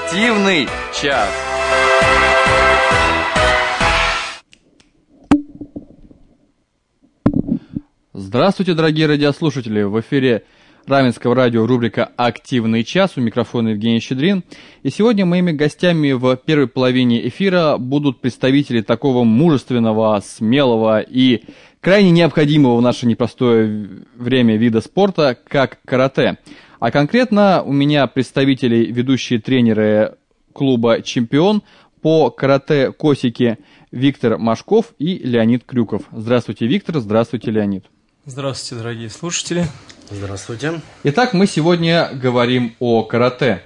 Активный час. Здравствуйте, дорогие радиослушатели! В эфире Раменского радио рубрика «Активный час». У микрофона Евгений Щедрин. И сегодня моими гостями в первой половине эфира будут представители такого мужественного, смелого и крайне необходимого в наше непростое время вида спорта, как карате. А конкретно у меня представители, ведущие тренеры клуба «Чемпион» по карате Косики Виктор Машков и Леонид Крюков. Здравствуйте, Виктор, здравствуйте, Леонид. Здравствуйте, дорогие слушатели. Здравствуйте. Итак, мы сегодня говорим о карате.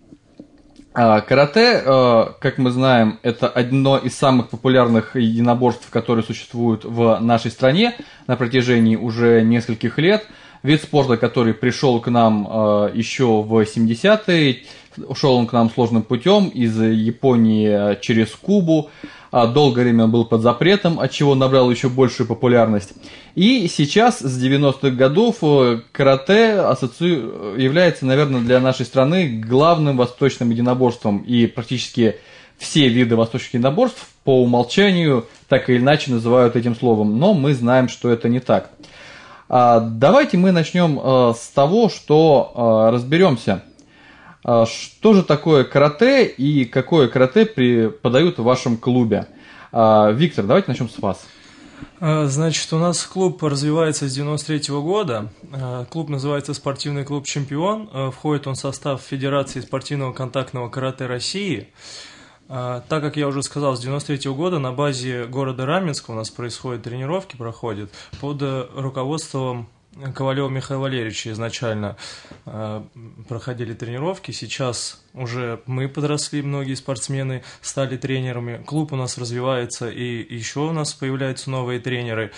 Карате, как мы знаем, это одно из самых популярных единоборств, которые существуют в нашей стране на протяжении уже нескольких лет. Вид спорта, который пришел к нам еще в 70-е, ушел он к нам сложным путем из Японии через Кубу. Долгое время был под запретом, отчего набрал еще большую популярность. И сейчас, с 90-х годов, карате является, наверное, для нашей страны главным восточным единоборством. И практически все виды восточных единоборств по умолчанию так или иначе называют этим словом. Но мы знаем, что это не так. Давайте мы начнем с того, что разберемся. Что же такое карате и какое карате преподают в вашем клубе? Виктор, давайте начнем с вас. Значит, у нас клуб развивается с 93-го года. Клуб называется «Спортивный клуб Чемпион». Входит он в состав Федерации спортивного контактного карате России. Так как я уже сказал, с 93-го года на базе города Раменска у нас проходят тренировки под руководством Ковалева Михаила Валерьевича изначально проходили тренировки. Сейчас уже мы подросли, многие спортсмены стали тренерами. Клуб у нас развивается, и еще у нас появляются новые тренеры.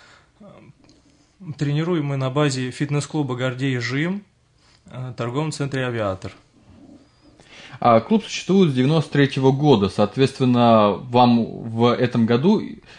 Тренируем мы на базе фитнес-клуба «Гордей Жим», торговом центре «Авиатор». Клуб существует с 93-го года, соответственно, вам в этом году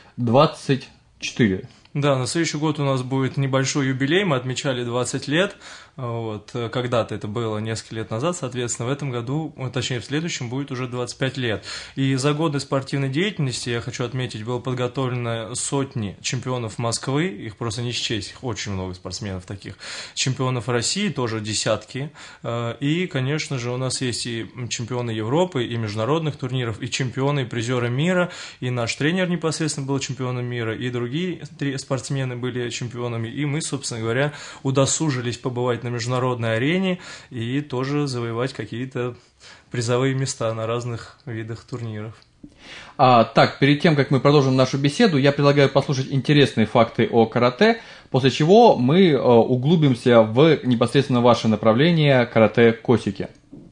24. Да, на следующий год у нас будет небольшой юбилей, мы отмечали 20 лет, когда-то это было несколько лет назад, соответственно, в этом году, точнее в следующем, будет уже 25 лет. И за годы спортивной деятельности, я хочу отметить, было подготовлено сотни чемпионов Москвы, их просто не счесть, их очень много спортсменов таких, чемпионов России, тоже десятки, и, конечно же, у нас есть и чемпионы Европы, и международных турниров, и чемпионы, и призеры мира, и наш тренер непосредственно был чемпионом мира, и другие спортсмены были чемпионами, и мы, собственно говоря, удосужились побывать на международной арене и тоже завоевать какие-то призовые места на разных видах турниров. Так, перед тем, как мы продолжим нашу беседу, я предлагаю послушать интересные факты о карате, после чего мы углубимся в непосредственно ваше направление карате Косики.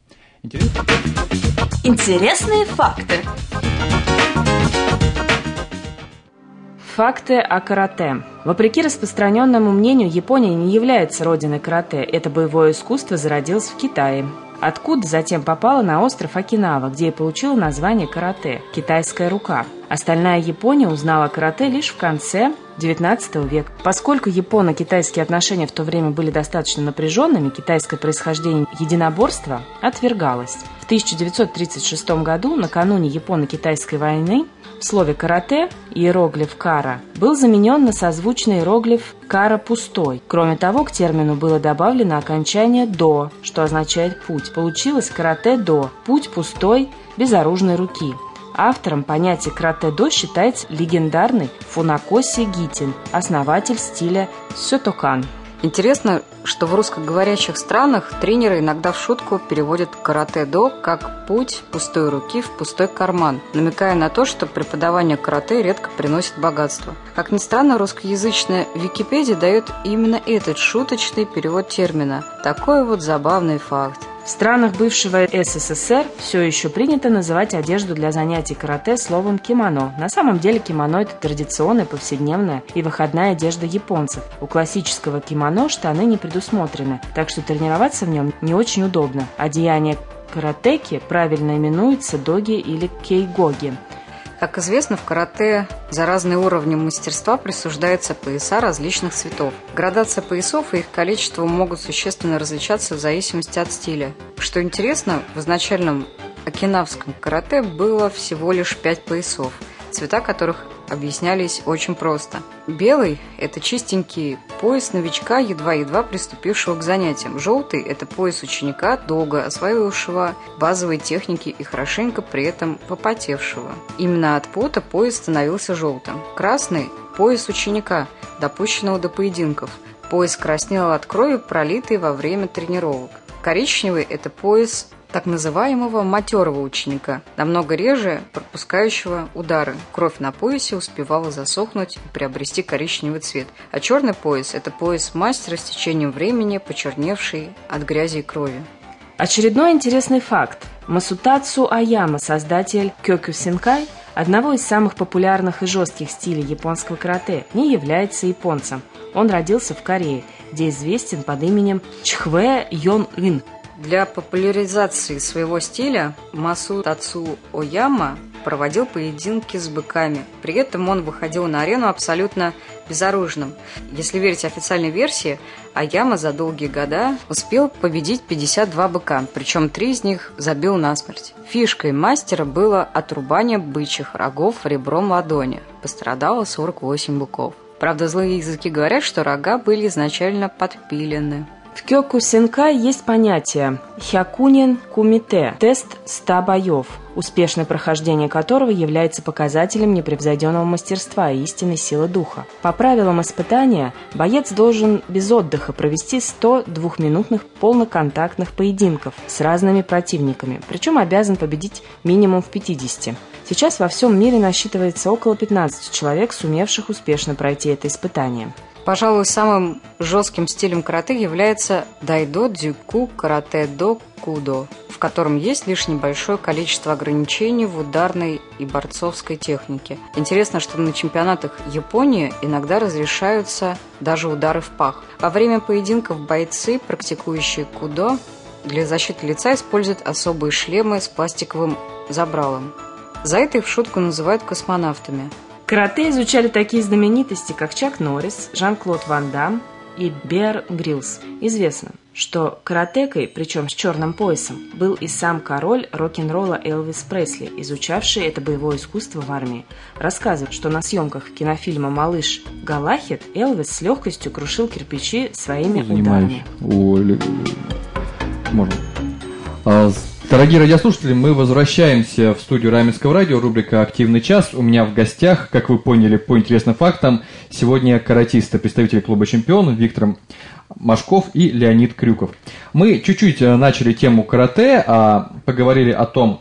Интересные факты. Факты о карате. Вопреки распространенному мнению, Япония не является родиной карате. Это боевое искусство зародилось в Китае, откуда затем попало на остров Окинава, где и получило название карате – «китайская рука». Остальная Япония узнала карате лишь в конце XIX века. Поскольку японо-китайские отношения в то время были достаточно напряженными, китайское происхождение единоборства отвергалось. В 1936 году, накануне Японо-китайской войны, в слове «карате» иероглиф «кара» был заменен на созвучный иероглиф «кара пустой». Кроме того, к термину было добавлено окончание «до», что означает «путь». Получилось «карате-до» – «путь пустой, безоружной руки». Автором понятия карате-до считается легендарный Фунакоси Гитин, основатель стиля сётокан. Интересно, что в русскоговорящих странах тренеры иногда в шутку переводят карате-до как «путь пустой руки в пустой карман», намекая на то, что преподавание карате редко приносит богатство. Как ни странно, русскоязычная Википедия дает именно этот шуточный перевод термина. Такой вот забавный факт. В странах бывшего СССР все еще принято называть одежду для занятий карате словом «кимоно». На самом деле кимоно – это традиционная, повседневная и выходная одежда японцев. У классического кимоно штаны не предусмотрены, так что тренироваться в нем не очень удобно. Одеяние каратеки правильно именуется доги или кейгоги. Как известно, в карате за разные уровни мастерства присуждаются пояса различных цветов. Градация поясов и их количество могут существенно различаться в зависимости от стиля. Что интересно, в изначальном окинавском карате было всего лишь 5 поясов, цвета которых объяснялись очень просто. Белый – это чистенький пояс новичка, едва-едва приступившего к занятиям. Желтый – это пояс ученика, долго осваивавшего базовые техники и хорошенько при этом попотевшего. Именно от пота пояс становился желтым. Красный – пояс ученика, допущенного до поединков. Пояс краснел от крови, пролитой во время тренировок. Коричневый – это пояс так называемого матерого ученика, намного реже пропускающего удары. Кровь на поясе успевала засохнуть и приобрести коричневый цвет. А черный пояс – это пояс мастера с течением времени, почерневший от грязи и крови. Очередной интересный факт. Масутацу Аяма, создатель Кёкусинкай, одного из самых популярных и жестких стилей японского карате, не является японцем. Он родился в Корее, где известен под именем Чхве Йон-ын. Для популяризации своего стиля Масутацу Ояма проводил поединки с быками. При этом он выходил на арену абсолютно безоружным. Если верить официальной версии, Ояма за долгие года успел победить 52 быка, причем 3 из них забил насмерть. Фишкой мастера было отрубание бычьих рогов ребром ладони. Пострадало 48 быков. Правда, злые языки говорят, что рога были изначально подпилены. В Кёкусинкай есть понятие «хякунин кумите» – тест 100 боев, успешное прохождение которого является показателем непревзойденного мастерства и истинной силы духа. По правилам испытания, боец должен без отдыха провести 100 двухминутных полноконтактных поединков с разными противниками, причем обязан победить минимум в 50. Сейчас во всем мире насчитывается около 15 человек, сумевших успешно пройти это испытание. Пожалуй, самым жестким стилем карате является дайдо-дзюку карате-до-кудо, в котором есть лишь небольшое количество ограничений в ударной и борцовской технике. Интересно, что на чемпионатах Японии иногда разрешаются даже удары в пах. Во время поединков бойцы, практикующие кудо, для защиты лица используют особые шлемы с пластиковым забралом. За это их в шутку называют космонавтами. Карате изучали такие знаменитости, как Чак Норрис, Жан-Клод Ван Дам и Беар Гриллс. Известно, что каратекой, причем с черным поясом, был и сам король рок-н-ролла Элвис Пресли, изучавший это боевое искусство в армии. Рассказывают, что на съемках кинофильма «Малыш Галахет» Элвис с легкостью крушил кирпичи своими ударами. Дорогие радиослушатели, мы возвращаемся в студию Раменского радио, рубрика «Активный час». У меня в гостях, как вы поняли по интересным фактам, сегодня каратисты, представители клуба «Чемпион» Виктор Машков и Леонид Крюков. Мы чуть-чуть начали тему карате, поговорили о том,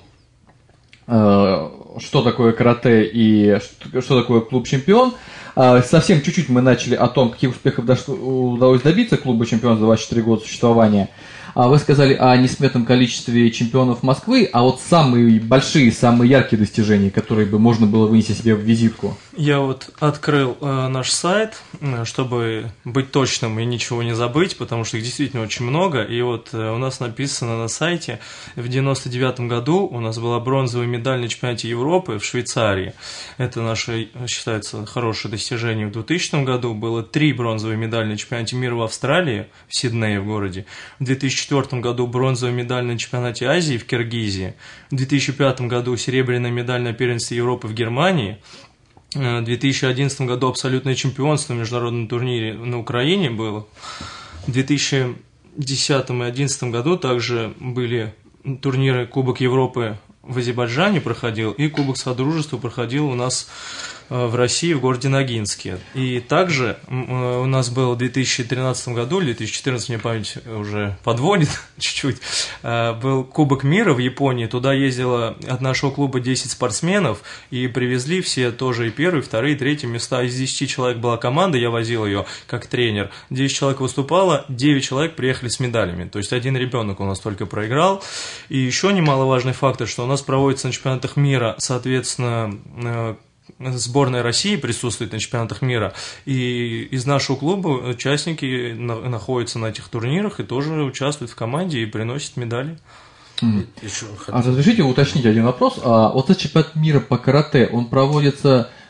что такое карате и что такое клуб «Чемпион». Совсем чуть-чуть мы начали о том, каких успехов удалось добиться клуба «Чемпион» за 24 года существования. Вы сказали о несметном количестве чемпионов Москвы, а вот самые большие, самые яркие достижения, которые бы можно было вынести себе в визитку? Я вот открыл наш сайт, чтобы быть точным и ничего не забыть, потому что их действительно очень много. И вот у нас написано на сайте, в 99 году у нас была бронзовая медаль на чемпионате Европы в Швейцарии. Это наше, считается, хорошее достижение. В 2000 году было 3 бронзовые медали на чемпионате мира в Австралии, в Сиднее в городе. В 2004 году бронзовая медаль на чемпионате Азии в Киргизии. В 2005 году серебряная медаль на первенстве Европы в Германии. В 2011 году абсолютное чемпионство в международном турнире на Украине было. В 2010 и 2011 году также были турниры Кубок Европы в Азербайджане проходил, и Кубок Содружества проходил у нас в России, в городе Ногинске. И также у нас был в 2013 году, или 2014, мне память уже подводит чуть-чуть, был Кубок мира в Японии. Туда ездило от нашего клуба 10 спортсменов, и привезли все тоже и первые, вторые, третьи места. Из 10 человек была команда, я возил ее как тренер. 10 человек выступало, 9 человек приехали с медалями. То есть один ребенок у нас только проиграл. И еще немаловажный фактор, что у нас проводится на чемпионатах мира, соответственно, сборная России присутствует на чемпионатах мира, и из нашего клуба участники находятся на этих турнирах и тоже участвуют в команде и приносят медали. Разрешите уточнить один вопрос. Вот этот чемпионат мира по карате, он проводится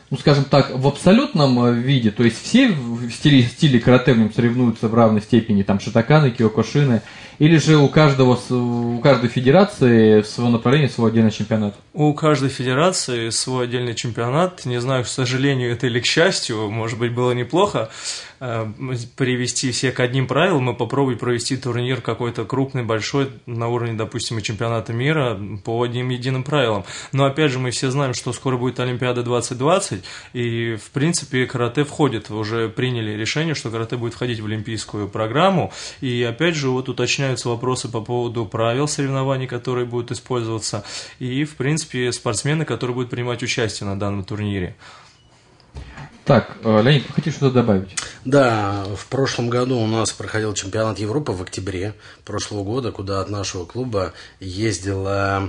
ну, скажем так, в абсолютном виде, то есть все в стиле карате в нем соревнуются в равной степени, там, шитоканы, киокушины, или же у каждой федерации в своем направлении свой отдельный чемпионат? У каждой федерации свой отдельный чемпионат. Не знаю, к сожалению, это или к счастью, может быть, было неплохо привести все к одним правилам и попробовать провести турнир какой-то крупный, большой, на уровне, допустим, и чемпионата мира по одним единым правилам. Но, опять же, мы все знаем, что скоро будет Олимпиада 2020, и, в принципе, карате входит, уже приняли решение, что карате будет входить в олимпийскую программу, и, опять же, вот уточняются вопросы по поводу правил соревнований, которые будут использоваться, и, в принципе, спортсмены, которые будут принимать участие на данном турнире. Так, Леонид, вы хотите что-то добавить? Да, в прошлом году у нас проходил чемпионат Европы в октябре прошлого года, куда от нашего клуба ездило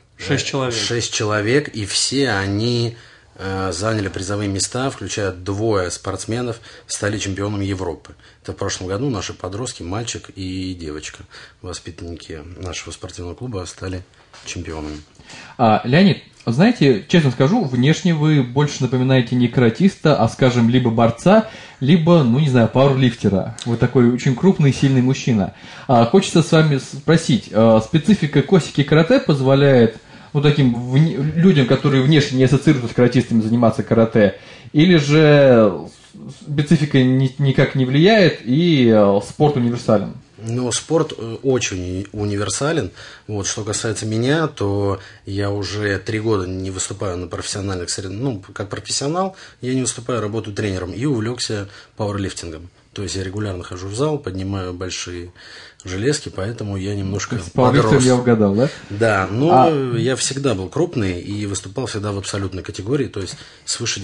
6 человек. 6 человек, и все они заняли призовые места, включая 2 спортсменов, стали чемпионами Европы. Это в прошлом году наши подростки, мальчик и девочка, воспитанники нашего спортивного клуба, стали чемпионами. Леонид, знаете, честно скажу, внешне вы больше напоминаете не каратиста, а, скажем, либо борца, либо, ну, не знаю, пауэрлифтера. Вы такой очень крупный, сильный мужчина. Хочется с вами спросить, специфика косики карате позволяет, ну, таким людям, которые внешне не ассоциируются с каратистами, заниматься карате, или же специфика никак не влияет и спорт универсален? Ну, спорт очень универсален. Вот, что касается меня, то я уже 3 года не выступаю на профессиональных соревнованиях. Ну, как профессионал, я не выступаю, работаю тренером и увлекся пауэрлифтингом. То есть я регулярно хожу в зал, поднимаю большие железки, поэтому я немножко подрос. Я угадал, да? Да, но я всегда был крупный и выступал всегда в абсолютной категории, то есть свыше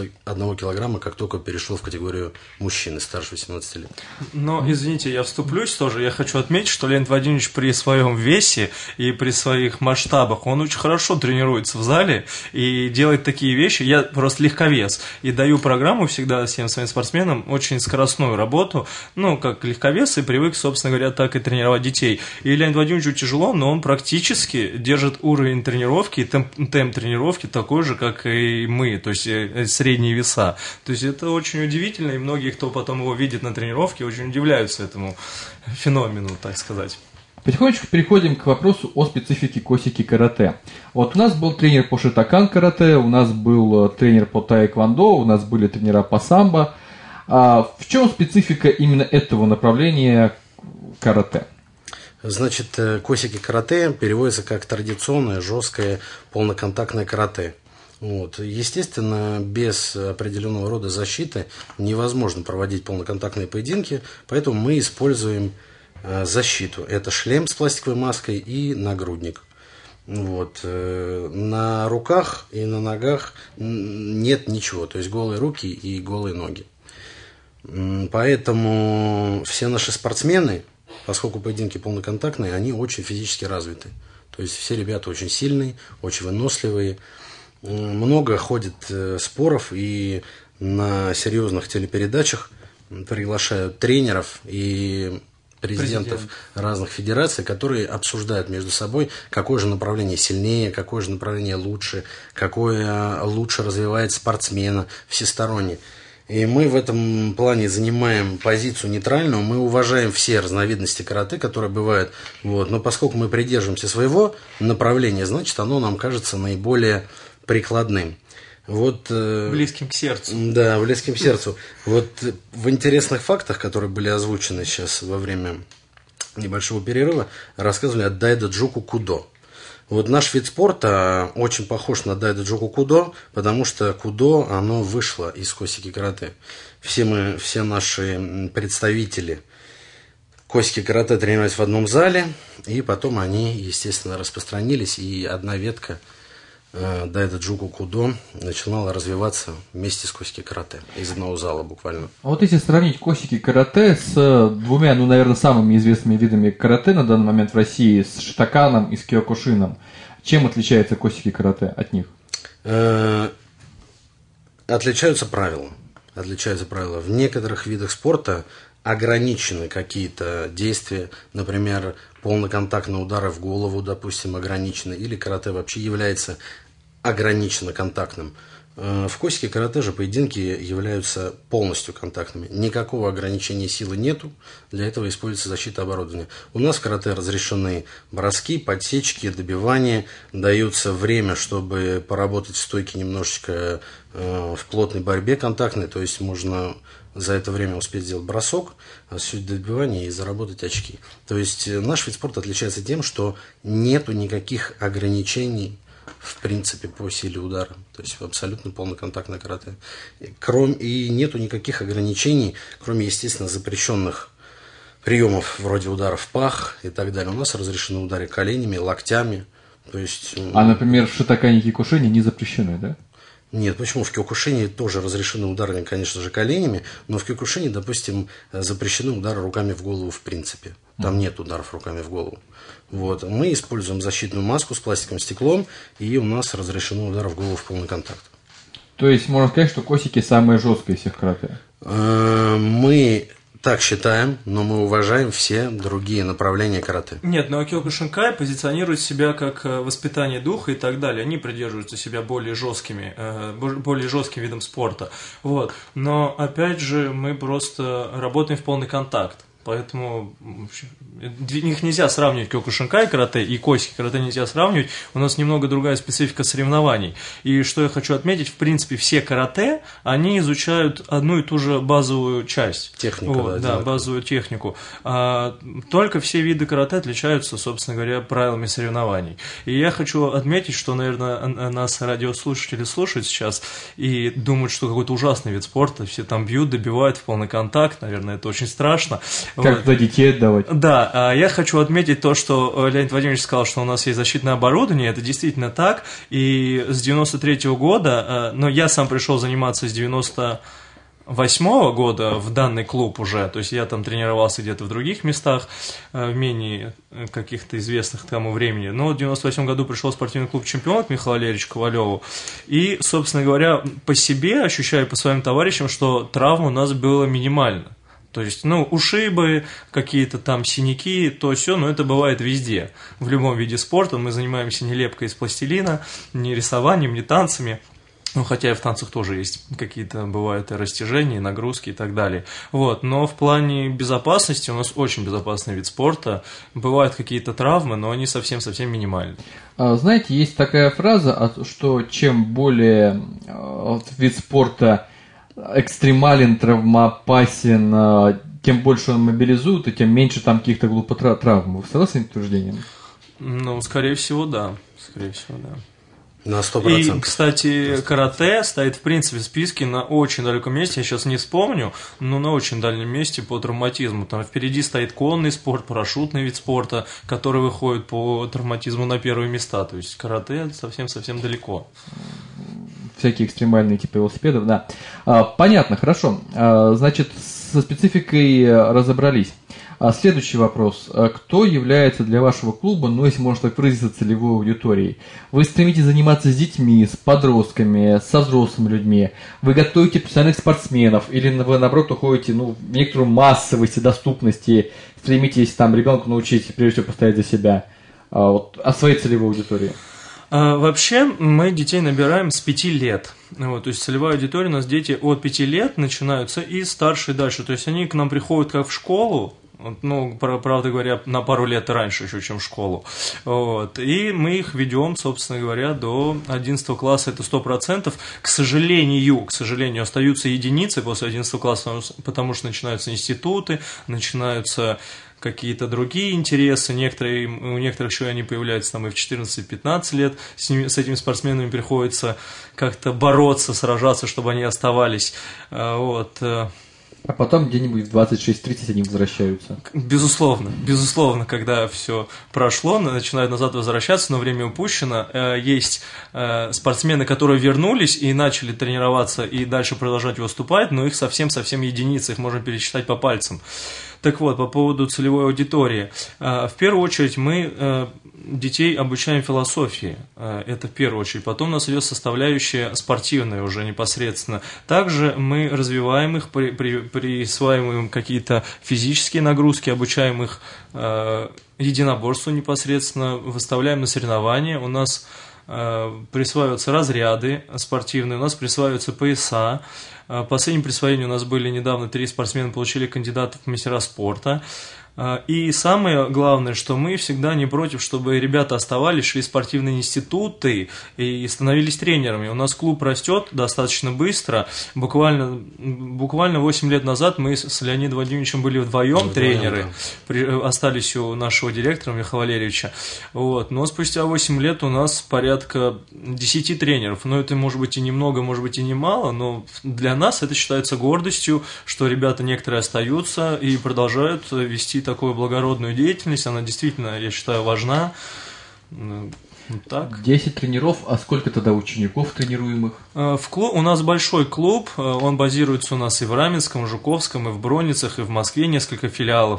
91 килограмма, как только перешел в категорию мужчины старше 18 лет. Но, извините, я вступлюсь тоже. Я хочу отметить, что Леонид Владимирович при своем весе и при своих масштабах, он очень хорошо тренируется в зале и делает такие вещи. Я просто легковес и даю программу всегда всем своим спортсменам очень скоростную работу, ну, как легковес, и привык, собственно говоря, так и тренировать детей. И Леониду Владимировичу тяжело, но он практически держит уровень тренировки и темп тренировки такой же, как и мы, то есть средние веса. То есть это очень удивительно, и многие, кто потом его видит на тренировке, очень удивляются этому феномену, так сказать. Потихонечку переходим к вопросу о специфике косики карате. Вот у нас был тренер по шитокан карате, у нас был тренер по таэквондо, у нас были тренера по самбо. В чем специфика именно этого направления карате? Значит, косики карате переводится как традиционное, жесткое, полноконтактное карате. Вот. Естественно, без определенного рода защиты невозможно проводить полноконтактные поединки, поэтому мы используем защиту. Это шлем с пластиковой маской и нагрудник. Вот. На руках и на ногах нет ничего, то есть голые руки и голые ноги. Поэтому все наши спортсмены, поскольку поединки полноконтактные, они очень физически развиты. То есть все ребята очень сильные, очень выносливые. Много ходит споров, и на серьезных телепередачах приглашают тренеров и президентов разных федераций, которые обсуждают между собой, какое же направление сильнее, какое же направление лучше, какое лучше развивает спортсмена всесторонне. И мы в этом плане занимаем позицию нейтральную, мы уважаем все разновидности карате, которые бывают, вот, но поскольку мы придерживаемся своего направления, значит, оно нам кажется наиболее прикладным. Вот, близким к сердцу. Да, близким к сердцу. Вот в интересных фактах, которые были озвучены сейчас во время небольшого перерыва, рассказывали о дайдо-джуку кудо. Вот наш вид спорта очень похож на дайдо-джуку кудо, потому что кудо, оно вышло из косики карате. Все наши представители косики карате тренировались в одном зале, и потом они, естественно, распространились, и одна ветка дайдо-джуку кудо начинала развиваться вместе с косики карате, из одного зала буквально. А вот если сравнить косики карате с 2, ну, наверное, самыми известными видами карате на данный момент в России, с шитоканом и с киокушином, чем отличаются косики карате от них? Отличаются правила. В некоторых видах спорта ограничены какие-то действия, например, полноконтактные удары в голову, допустим, ограничены, или карате вообще является ограниченно контактным. В косике карате же поединки являются полностью контактными. Никакого ограничения силы нету. Для этого используется защита оборудования. У нас в карате разрешены броски, подсечки, добивания. Дается время, чтобы поработать в стойке немножечко в плотной борьбе контактной. То есть можно за это время успеть сделать бросок, осуществить добивание и заработать очки. То есть наш вид спорта отличается тем, что нету никаких ограничений в принципе по силе удара. То есть абсолютно полноконтактное карате. И нету никаких ограничений, кроме, естественно, запрещенных приемов вроде ударов в пах и так далее. У нас разрешены удары коленями, локтями. То есть, например, в шитокане кикушине не запрещены, да? Нет, почему? В кёкушине тоже разрешены удары, конечно же, коленями, но в кёкушине, допустим, запрещены удары руками в голову в принципе. Там нет ударов руками в голову. Вот. Мы используем защитную маску с пластиковым стеклом, и у нас разрешены удары в голову в полный контакт. То есть можно сказать, что косики самые жесткие из всех карате? Мы так считаем, но мы уважаем все другие направления карате. Нет, но Кёкушинкай позиционирует себя как воспитание духа и так далее. Они придерживаются себя более жестким видом спорта. Вот. Но, опять же, мы просто работаем в полный контакт. Поэтому их нельзя сравнивать, Кёкушинкай карате и косики карате нельзя сравнивать. У нас немного другая специфика соревнований. И что я хочу отметить, в принципе, все карате, они изучают одну и ту же базовую часть. Технику, вот, да, базовую технику. Только все виды карате отличаются, собственно говоря, правилами соревнований. И я хочу отметить, что, наверное, нас радиослушатели слушают сейчас и думают, что какой-то ужасный вид спорта, все там бьют, добивают в полный контакт, наверное, это очень страшно. Как туда детей отдавать? Да, я хочу отметить то, что Леонид Владимирович сказал, что у нас есть защитное оборудование, это действительно так, и с 93-го года, но я сам пришел заниматься с 98-го года в данный клуб уже, то есть я там тренировался где-то в других местах, в менее каких-то известных к тому времени, но в 98-м году пришел в спортивный клуб «Чемпион» к Михаилу Валерьевичу Ковалеву, и, собственно говоря, по себе ощущаю, по своим товарищам, что травм у нас было минимально. То есть, ушибы, какие-то там синяки, то все, но это бывает везде. В любом виде спорта мы занимаемся не лепкой из пластилина, не рисованием, не танцами. Хотя и в танцах тоже есть какие-то, бывают и растяжения, и нагрузки и так далее. Вот. Но в плане безопасности у нас очень безопасный вид спорта. Бывают какие-то травмы, но они совсем-совсем минимальны. Знаете, есть такая фраза, что чем более вид спорта экстремален, травмоопасен, тем больше он мобилизует, и тем меньше там каких-то глупых травм. Вы согласны с этим утверждением? Скорее всего, да. На 100%. И, кстати, карате стоит, в принципе, в списке на очень далеком месте, я сейчас не вспомню, но на очень дальнем месте по травматизму. Там впереди стоит конный спорт, парашютный вид спорта, который выходит по травматизму на первые места. То есть карате совсем-совсем далеко. Всякие экстремальные типы велосипедов, да. Понятно, хорошо. Значит, со спецификой разобрались. Следующий вопрос. Кто является для вашего клуба, если можно так выразиться, целевой аудиторией? Вы стремитесь заниматься с детьми, с подростками, со взрослыми людьми? Вы готовите профессиональных спортсменов? Или вы, наоборот, уходите в некоторую массовость и доступности, стремитесь ребенку научить, прежде всего, постоять за себя? О своей целевой аудитории. Вообще, мы детей набираем с 5 лет. То есть целевая аудитория у нас дети от 5 лет начинаются и старше и дальше. То есть они к нам приходят как в школу, правда говоря, на пару лет раньше еще, чем в школу. И мы их ведем, собственно говоря, до 11 класса, это 100%. К сожалению, остаются единицы после 11 класса, потому что начинаются институты, начинаются какие-то другие интересы, у некоторых еще они появляются и в 14-15 лет, с этими спортсменами приходится как-то бороться, сражаться, чтобы они оставались. А потом где-нибудь в 26-30 они возвращаются. Безусловно, когда все прошло, начинают назад возвращаться, но время упущено. Есть спортсмены, которые вернулись и начали тренироваться и дальше продолжать выступать, но их совсем-совсем единицы, их можно пересчитать по пальцам. Так вот, по поводу целевой аудитории. В первую очередь мы детей обучаем философии, это в первую очередь. Потом у нас идет составляющая спортивная уже непосредственно. Также мы развиваем их, присваиваем им какие-то физические нагрузки, обучаем их единоборству непосредственно, выставляем на соревнования. У нас присваиваются разряды спортивные, у нас присваиваются пояса. Последним присвоением у нас были недавно 3 спортсмена, получили кандидатов в мастера спорта. И самое главное, что мы всегда не против, чтобы ребята оставались, шли в спортивные институты и становились тренерами. У нас клуб растет достаточно быстро. Буквально 8 лет назад мы с Леонидом Владимировичем были вдвоем тренеры. Да. Остались у нашего директора Михаила Валерьевича. Вот. Но спустя 8 лет у нас порядка 10 тренеров. Но это может быть и немного, может быть и немало, но для нас это считается гордостью, что ребята некоторые остаются и продолжают вести такую благородную деятельность, она действительно, я считаю, важна. Так. 10 тренеров, а сколько тогда учеников тренируемых? У нас большой клуб, он базируется у нас и в Раменском, Жуковском, и в Бронницах, и в Москве несколько филиалов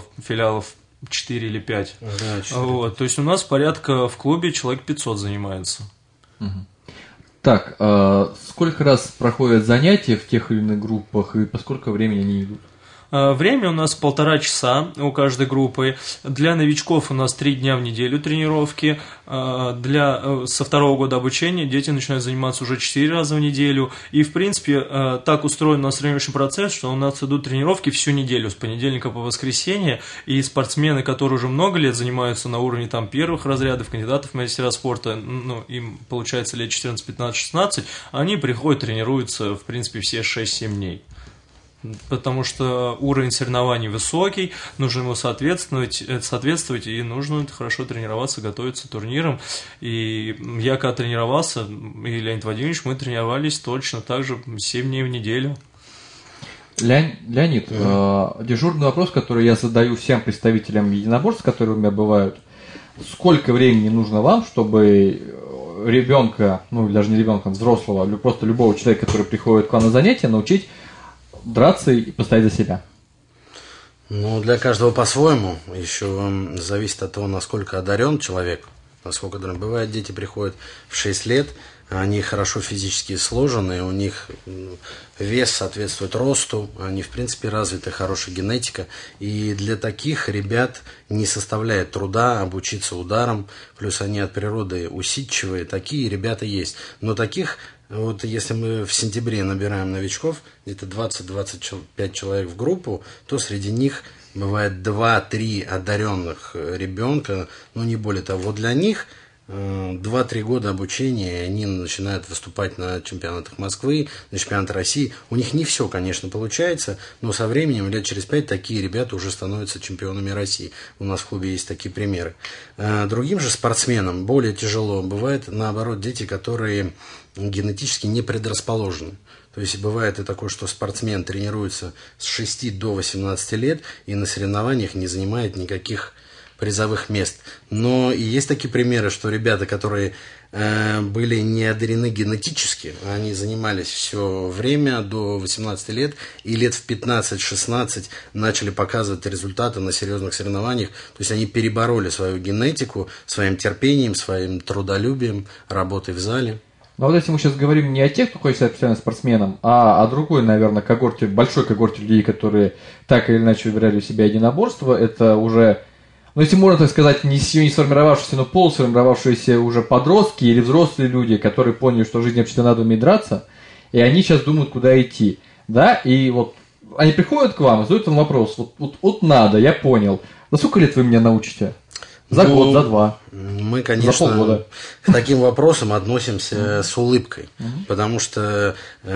4 или 5. Да, вот, то есть у нас порядка в клубе человек 500 занимается. Угу. Так, сколько раз проходят занятия в тех или иных группах, и по сколько времени они идут? Время у нас 1,5 часа у каждой группы. Для новичков у нас 3 дня в неделю тренировки. Со 2-го года обучения дети начинают заниматься уже 4 раза в неделю. И, в принципе, так устроен у нас тренировочный процесс, что у нас идут тренировки всю неделю, с понедельника по воскресенье. И спортсмены, которые уже много лет занимаются на уровне там, первых разрядов, кандидатов в мастера спорта, ну, им получается лет 14, 15, 16, они приходят, тренируются, в принципе, все 6-7 дней. Потому что уровень соревнований высокий, нужно ему соответствовать, и нужно хорошо тренироваться, готовиться к турнирам. И я когда тренировался, и Леонид Владимирович, мы тренировались точно так же 7 дней в неделю. Леонид, дежурный вопрос, который я задаю всем представителям единоборств, которые у меня бывают. Сколько времени нужно вам, чтобы ребенка, ну даже не ребенка, взрослого, или просто любого человека, который приходит к вам на занятия, научить драться и постоять за себя? Ну, для каждого по-своему. Еще зависит от того, насколько одарен человек. Насколько одарен. Бывает, дети приходят в 6 лет, они хорошо физически сложены, у них вес соответствует росту, они, в принципе, развиты, хорошая генетика. И для таких ребят не составляет труда обучиться ударам, плюс они от природы усидчивые. Такие ребята есть. Но таких... Вот если мы в сентябре набираем новичков, где-то 20-25 человек в группу, то среди них бывает 2-3 одаренных ребенка, ну не более того. Вот для них 2-3 года обучения, и они начинают выступать на чемпионатах Москвы, на чемпионатах России. У них не все, конечно, получается, но со временем, лет через 5, такие ребята уже становятся чемпионами России. У нас в клубе есть такие примеры. Другим же спортсменам более тяжело. Бывает, наоборот, дети, которые генетически не предрасположены. То есть бывает и такое, что спортсмен тренируется с 6 до 18 лет и на соревнованиях не занимает никаких призовых мест. Но и есть такие примеры, что ребята, которые были не одарены генетически, они занимались все время до 18 лет, и лет в 15-16 начали показывать результаты на серьезных соревнованиях. То есть они перебороли свою генетику своим терпением, своим трудолюбием, работой в зале. Но вот если мы сейчас говорим не о тех, кто хочет стать профессиональным спортсменом, а о другой, наверное, когорте, большой когорте людей, которые так или иначе выбирали у себя единоборство, это уже, ну, если можно так сказать, не сформировавшиеся, но полусформировавшиеся уже подростки или взрослые люди, которые поняли, что в жизни вообще надо уметь драться, и они сейчас думают, куда идти. Да, и вот они приходят к вам и задают вам вопрос, вот надо, я понял. За сколько лет вы меня научите? За год, за 2. Мы, конечно, к таким вопросам относимся с улыбкой, потому что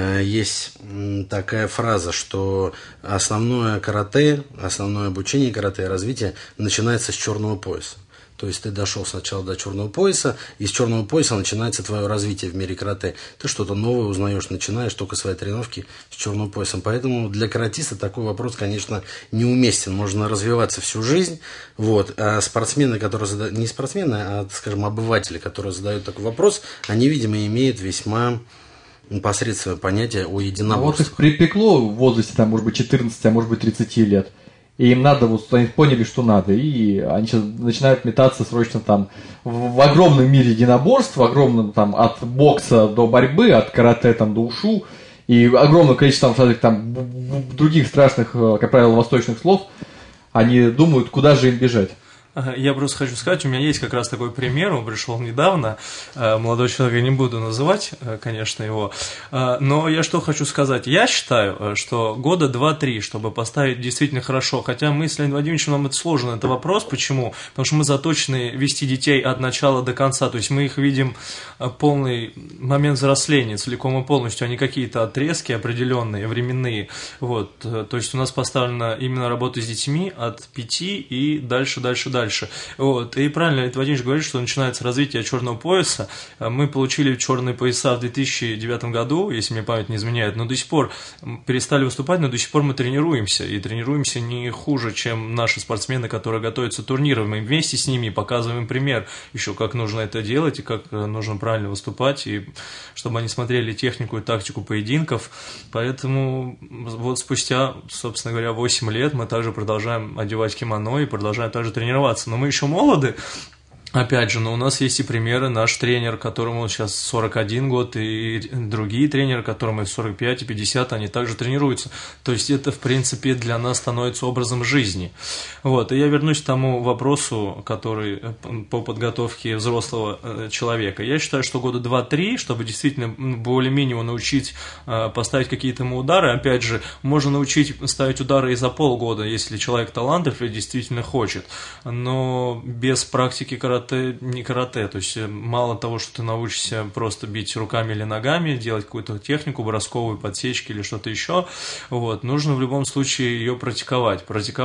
есть такая фраза, что основное карате, основное обучение карате и развитие начинается с черного пояса. То есть ты дошел сначала до черного пояса, и с черного пояса начинается твое развитие в мире карате. Ты что-то новое узнаешь, начинаешь только свои тренировки с черным поясом. Поэтому для каратиста такой вопрос, конечно, неуместен. Можно развиваться всю жизнь. Вот. А спортсмены, которые задают, не спортсмены, а, скажем, обыватели, которые задают такой вопрос, они, видимо, имеют весьма непосредственное понятие о единоборстве. А вот их припекло в возрасте, там, может быть, 14, а может быть, 30 лет. И им надо, вот они поняли, что надо, и они сейчас начинают метаться срочно там в огромном мире единоборств, в огромном там от бокса до борьбы, от карате там до ушу, и огромное количество там других страшных, как правило, восточных слов, они думают, куда же им бежать. Я просто хочу сказать, у меня есть как раз такой пример, он пришел недавно, молодой человек, я не буду называть, конечно, его, но я что хочу сказать, я считаю, что года 2-3, чтобы поставить действительно хорошо, хотя мы с Леонидом Владимировичем, нам это сложно, это вопрос, почему? Потому что мы заточены вести детей от начала до конца, то есть мы их видим полный момент взросления, целиком и полностью, а не какие-то отрезки определенные, временные, вот, то есть у нас поставлена именно работа с детьми от 5 и дальше. Вот. И правильно Леонид Владимирович говорит, что начинается развитие черного пояса. Мы получили черные пояса в 2009 году, если мне память не изменяет, но до сих пор перестали выступать, но до сих пор мы тренируемся. И тренируемся не хуже, чем наши спортсмены, которые готовятся к турнирам. Мы вместе с ними показываем пример еще, как нужно это делать и как нужно правильно выступать, и чтобы они смотрели технику и тактику поединков. Поэтому вот спустя, собственно говоря, 8 лет мы также продолжаем одевать кимоно и продолжаем также тренироваться. Но мы еще молоды, опять же, но у нас есть и примеры. Наш тренер, которому сейчас 41 год, и другие тренеры, которым и 45, и 50, они также тренируются. То есть это, в принципе, для нас становится образом жизни. Вот. И я вернусь к тому вопросу, который по подготовке взрослого человека. Я считаю, что года 2-3, чтобы действительно более-менее научить поставить какие-то ему удары. Опять же, можно научить ставить удары и за полгода, если человек талантлив и действительно хочет. Но без практики карате не карате, то есть мало того, что ты научишься просто бить руками или ногами, делать какую-то технику, бросковые подсечки или что-то еще, вот, нужно в любом случае ее практиковать.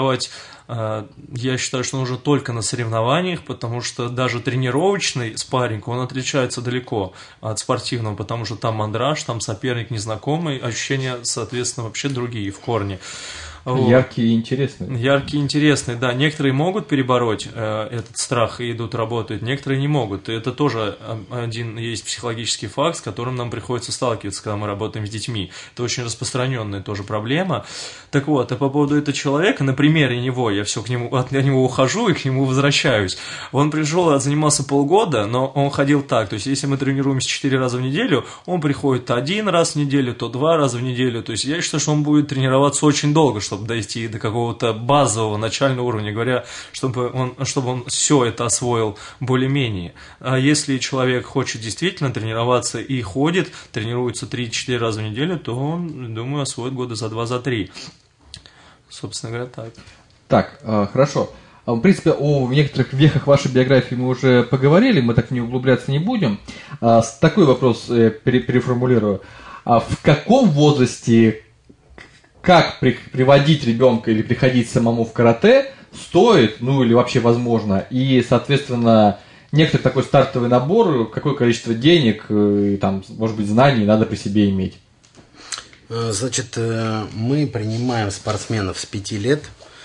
Я считаю, что нужно только на соревнованиях, потому что даже тренировочный спарринг, он отличается далеко от спортивного, потому что там мандраж, там соперник незнакомый, ощущения, соответственно, вообще другие в корне. Яркие и интересные. Яркие и интересные, да. Некоторые могут перебороть этот страх и идут работать, некоторые не могут. И это тоже один есть психологический факт, с которым нам приходится сталкиваться, когда мы работаем с детьми. Это очень распространенная тоже проблема. Так вот, а по поводу этого человека, на примере него, я все от него ухожу и к нему возвращаюсь. Он пришел, занимался полгода, но он ходил так. То есть, если мы тренируемся 4 раза в неделю, он приходит то 1 раз в неделю, то 2 раза в неделю. То есть, я считаю, что он будет тренироваться очень долго, чтобы дойти до какого-то базового начального уровня, говоря, чтобы он все это освоил более-менее. А если человек хочет действительно тренироваться и ходит, тренируется 3-4 раза в неделю, то он, думаю, освоит года за 2, за 3. Собственно говоря, так. Так, хорошо. В принципе, о некоторых вехах вашей биографии мы уже поговорили, мы так в нее углубляться не будем. Такой вопрос переформулирую. В каком возрасте, как приводить ребенка или приходить самому в карате стоит, ну или вообще возможно, и, соответственно, некоторый такой стартовый набор, какое количество денег, и, там, может быть, знаний надо при себе иметь? Значит, мы принимаем спортсменов с 5 лет,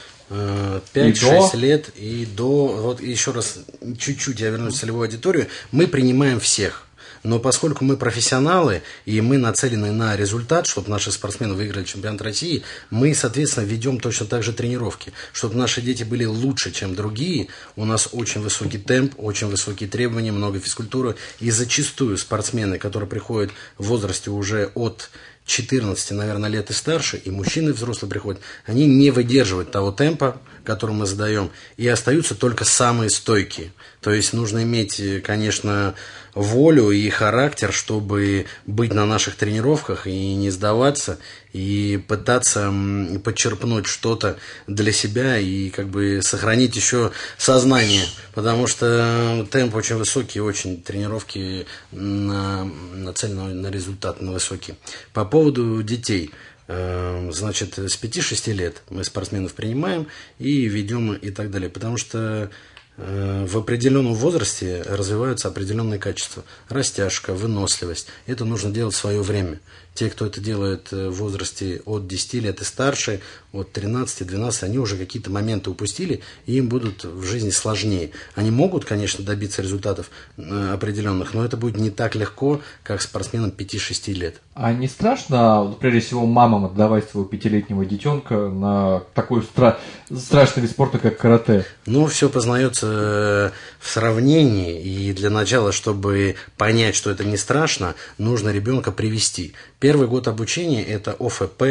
5-6 лет и до, вот еще раз, чуть-чуть я вернусь в целевую аудиторию, мы принимаем всех. Но поскольку мы профессионалы и мы нацелены на результат, чтобы наши спортсмены выиграли чемпионат России, мы, соответственно, ведем точно так же тренировки. Чтобы наши дети были лучше, чем другие, у нас очень высокий темп, очень высокие требования, много физкультуры. И зачастую спортсмены, которые приходят в возрасте уже от 14, наверное, лет и старше, и мужчины взрослые приходят, они не выдерживают того темпа, который мы задаем, и остаются только самые стойкие. То есть нужно иметь, конечно, волю и характер, чтобы быть на наших тренировках и не сдаваться, и пытаться подчерпнуть что-то для себя и как бы сохранить еще сознание, потому что темп очень высокий, очень тренировки нацелены на результат, на высокий. По поводу детей. Значит, с 5-6 лет мы спортсменов принимаем и ведем и так далее, потому что в определенном возрасте развиваются определенные качества. Растяжка, выносливость. Это нужно делать в свое время. Те, кто это делает в возрасте от 10 лет и старше, от 13-12, они уже какие-то моменты упустили, и им будут в жизни сложнее. Они могут, конечно, добиться результатов определенных, но это будет не так легко, как спортсменам 5-6 лет. А не страшно, прежде всего, мамам отдавать своего 5-летнего детенка на такой страшный вид спорта, как карате? Ну, все познается в сравнении, и для начала, чтобы понять, что это не страшно, нужно ребенка привести. Первый год обучения – это ОФП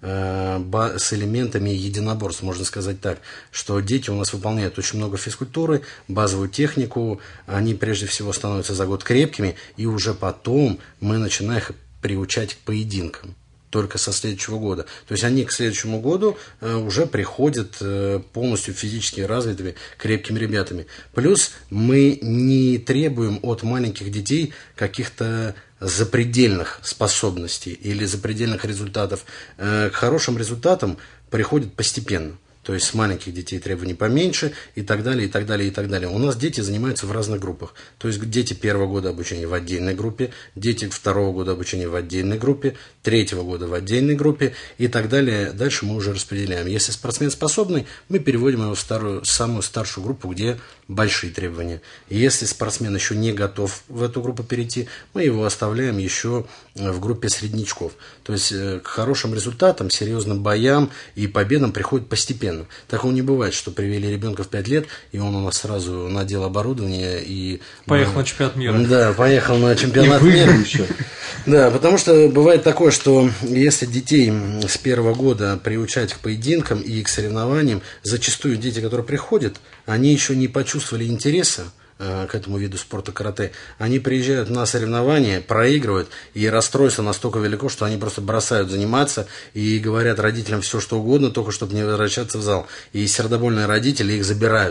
с элементами единоборств, можно сказать так, что дети у нас выполняют очень много физкультуры, базовую технику, они прежде всего становятся за год крепкими, и уже потом мы начинаем их приучать к поединкам. Только со следующего года. То есть они к следующему году уже приходят полностью физически развитыми, крепкими ребятами. Плюс мы не требуем от маленьких детей каких-то запредельных способностей или запредельных результатов. К хорошим результатам приходят постепенно. То есть с маленьких детей требований поменьше и так далее, и так далее, и так далее. У нас дети занимаются в разных группах. То есть дети первого года обучения в отдельной группе, дети второго года обучения в отдельной группе, третьего года в отдельной группе и так далее. Дальше мы уже распределяем. Если спортсмен способный, мы переводим его в самую старшую группу, где большие требования. И если спортсмен еще не готов в эту группу перейти, мы его оставляем еще в группе среднячков. То есть к хорошим результатам, серьезным боям и победам приходит постепенно. Такого не бывает, что привели ребенка в 5 лет, и он у нас сразу надел оборудование и... Поехал на чемпионат мира. Да, поехал на чемпионат мира. Да, потому что бывает такое, что если детей с первого года приучать к поединкам и к соревнованиям, зачастую дети, которые приходят, они еще не почувствовали интереса к этому виду спорта карате. Они приезжают на соревнования, проигрывают, и расстройство настолько велико, что они просто бросают заниматься и говорят родителям все, что угодно, только чтобы не возвращаться в зал. И сердобольные родители их забирают.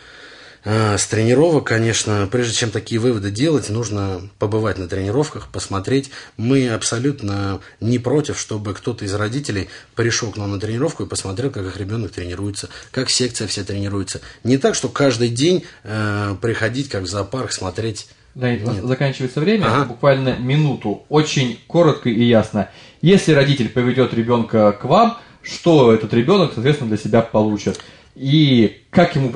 С тренировок, конечно, прежде чем такие выводы делать, нужно побывать на тренировках, посмотреть. Мы абсолютно не против, чтобы кто-то из родителей пришел к нам на тренировку и посмотрел, как их ребенок тренируется, как секция вся тренируется. Не так, что каждый день приходить, как в зоопарк, смотреть. Да, заканчивается время, буквально минуту. Очень коротко и ясно. Если родитель поведет ребенка к вам, что этот ребенок, соответственно, для себя получит? И как ему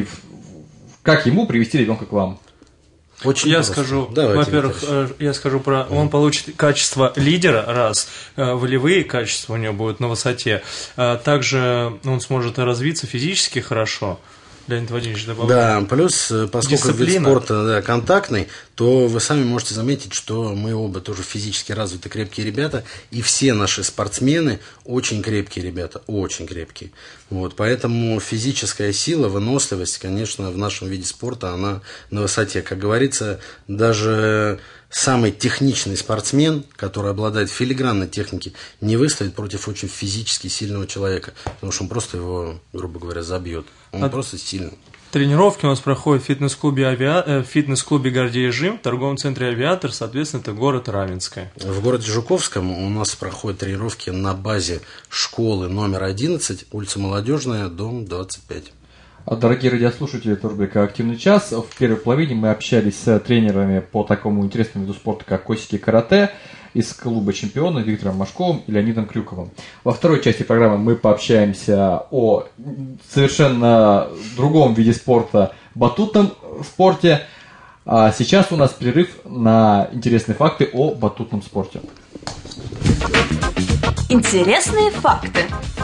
привести ребенка к вам? Очень я скажу, во-первых, я скажу про, он получит качество лидера, раз, волевые качества у него будут на высоте, также он сможет развиться физически хорошо. Леонид Владимирович добавляет. Да, плюс, поскольку вид спорта контактный, то вы сами можете заметить, что мы оба тоже физически развитые, крепкие ребята, и все наши спортсмены очень крепкие ребята, очень крепкие. Вот, поэтому физическая сила, выносливость, конечно, в нашем виде спорта, она на высоте. Как говорится, даже самый техничный спортсмен, который обладает филигранной техникой, не выстоит против очень физически сильного человека, потому что он просто его, грубо говоря, забьет. Он просто сильный. Тренировки у нас проходят в фитнес-клубе «Гордей Жим», в торговом центре «Авиатор», соответственно, это город Раменское. В городе Жуковском у нас проходят тренировки на базе школы номер 11, улица Молодежная, дом 25. Дорогие радиослушатели, это рубрика «Активный час». В первой половине мы общались с тренерами по такому интересному виду спорта, как косики карате, из клуба «Чемпионы» Виктором Машковым и Леонидом Крюковым. Во второй части программы мы пообщаемся о совершенно другом виде спорта, батутном спорте. А сейчас у нас перерыв на интересные факты о батутном спорте. Интересные факты.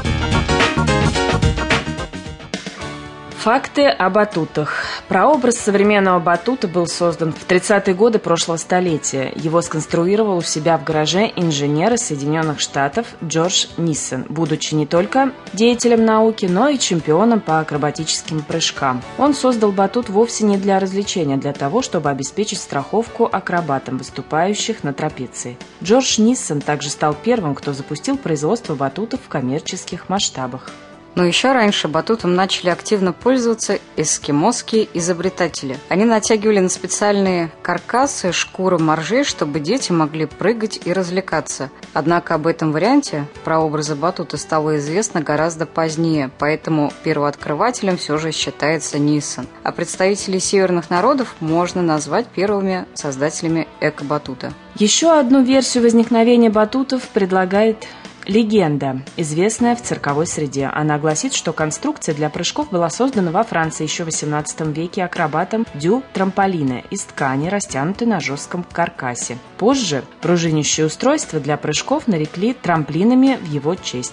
Факты о батутах. Прообраз современного батута был создан в 30-е годы прошлого столетия. Его сконструировал у себя в гараже инженер из Соединенных Штатов Джордж Нисон, будучи не только деятелем науки, но и чемпионом по акробатическим прыжкам. Он создал батут вовсе не для развлечения, а для того, чтобы обеспечить страховку акробатам, выступающих на трапеции. Джордж Нисон также стал первым, кто запустил производство батутов в коммерческих масштабах. Но еще раньше батутом начали активно пользоваться эскимосские изобретатели. Они натягивали на специальные каркасы шкуры моржей, чтобы дети могли прыгать и развлекаться. Однако об этом варианте прообраза батута стало известно гораздо позднее, поэтому первооткрывателем все же считается Нисон. А представителей северных народов можно назвать первыми создателями эко-батута. Еще одну версию возникновения батутов предлагает легенда, известная в цирковой среде. Она гласит, что конструкция для прыжков была создана во Франции еще в XVIII веке акробатом Дю Трамполино из ткани, растянутой на жестком каркасе. Позже пружинящее устройство для прыжков нарекли трамплинами в его честь.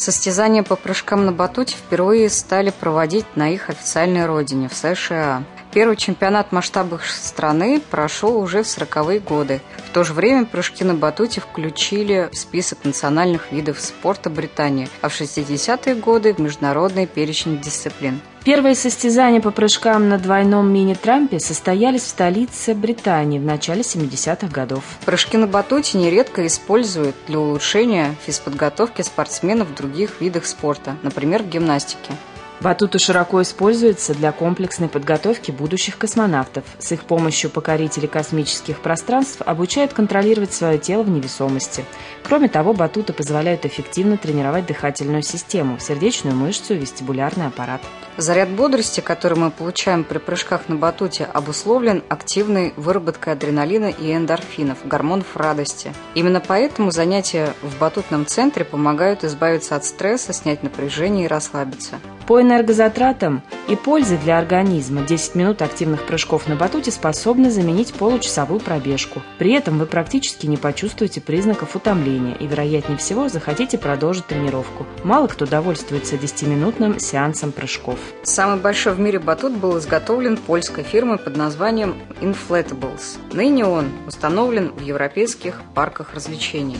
Состязания по прыжкам на батуте впервые стали проводить на их официальной родине, в США. Первый чемпионат в масштабах страны прошел уже в 40-е годы. В то же время прыжки на батуте включили в список национальных видов спорта Британии, а в 60-е годы в международный перечень дисциплин. Первые состязания по прыжкам на двойном мини-трампе состоялись в столице Британии в начале 70-х годов. Прыжки на батуте нередко используют для улучшения физподготовки спортсменов в других видах спорта, например, в гимнастике. Батуты широко используются для комплексной подготовки будущих космонавтов. С их помощью покорители космических пространств обучают контролировать свое тело в невесомости. Кроме того, батуты позволяют эффективно тренировать дыхательную систему, сердечную мышцу и вестибулярный аппарат. Заряд бодрости, который мы получаем при прыжках на батуте, обусловлен активной выработкой адреналина и эндорфинов, гормонов радости. Именно поэтому занятия в батутном центре помогают избавиться от стресса, снять напряжение и расслабиться. По энергозатратам и пользе для организма 10 минут активных прыжков на батуте способны заменить получасовую пробежку. При этом вы практически не почувствуете признаков утомления и, вероятнее всего, захотите продолжить тренировку. Мало кто довольствуется 10-минутным сеансом прыжков. Самый большой в мире батут был изготовлен польской фирмой под названием Inflatables. Ныне он установлен в европейских парках развлечений.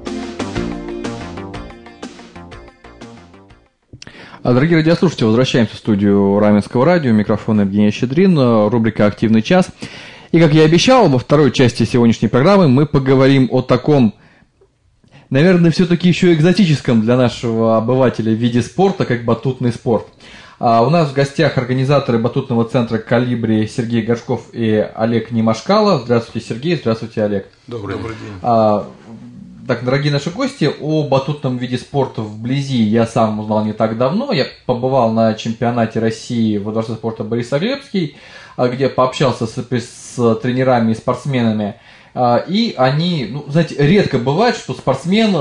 Дорогие радиослушатели, возвращаемся в студию Раменского радио. Микрофон Евгений Щедрин, рубрика «Активный час». И, как я обещал, во второй части сегодняшней программы мы поговорим о таком, наверное, все-таки еще экзотическом для нашего обывателя виде спорта, как батутный спорт. У нас в гостях организаторы батутного центра «Колибри» Сергей Горшков и Олег Немашкало. Здравствуйте, Сергей, здравствуйте, Олег. Добрый день. Так, дорогие наши гости, о батутном виде спорта вблизи я сам узнал не так давно. Я побывал на чемпионате России во Дворце спорта Борисоглебский, где пообщался с тренерами и спортсменами. И они, знаете, редко бывает, что спортсмен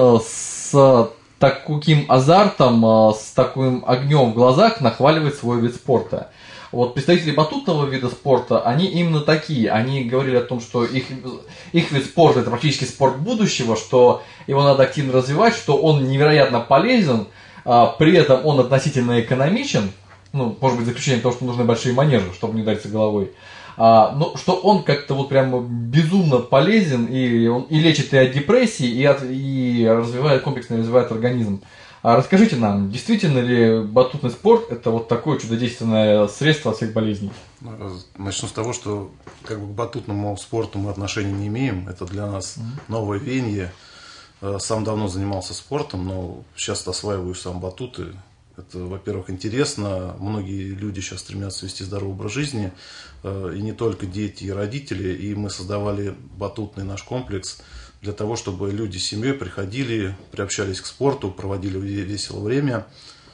с таким азартом, с таким огнем в глазах нахваливает свой вид спорта. Вот представители батутного вида спорта, они именно такие. Они говорили о том, что их вид спорта – это практически спорт будущего, что его надо активно развивать, что он невероятно полезен, при этом он относительно экономичен, может быть, за исключением того, что нужны большие манежи, чтобы не удариться головой, но что он как-то вот прямо безумно полезен, и он и лечит и от депрессии, и развивает, комплексно развивает организм. Расскажите нам, действительно ли батутный спорт – это вот такое чудодейственное средство от всех болезней? Начну с того, что к батутному спорту мы отношения не имеем. Это для нас новое веяние. Сам давно занимался спортом, но сейчас осваиваю сам батуты. Это, во-первых, интересно. Многие люди сейчас стремятся вести здоровый образ жизни. И не только дети и родители. И мы создавали батутный наш комплекс для того, чтобы люди с семьей приходили, приобщались к спорту, проводили весело время,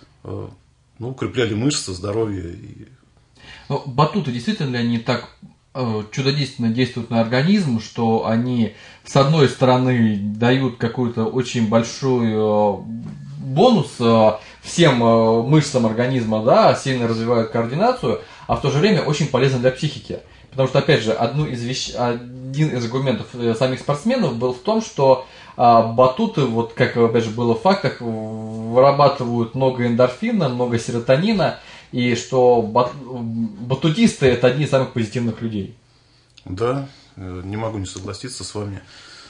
укрепляли мышцы, здоровье. Но батуты действительно ли они так чудодейственно действуют на организм, что они, с одной стороны, дают какой-то очень большой бонус всем мышцам организма, да, сильно развивают координацию, а в то же время очень полезны для психики. Потому что, опять же, один из аргументов самих спортсменов был в том, что батуты, вот как опять же было в фактах, вырабатывают много эндорфина, много серотонина, и что батутисты – это одни из самых позитивных людей. Да, не могу не согласиться с вами.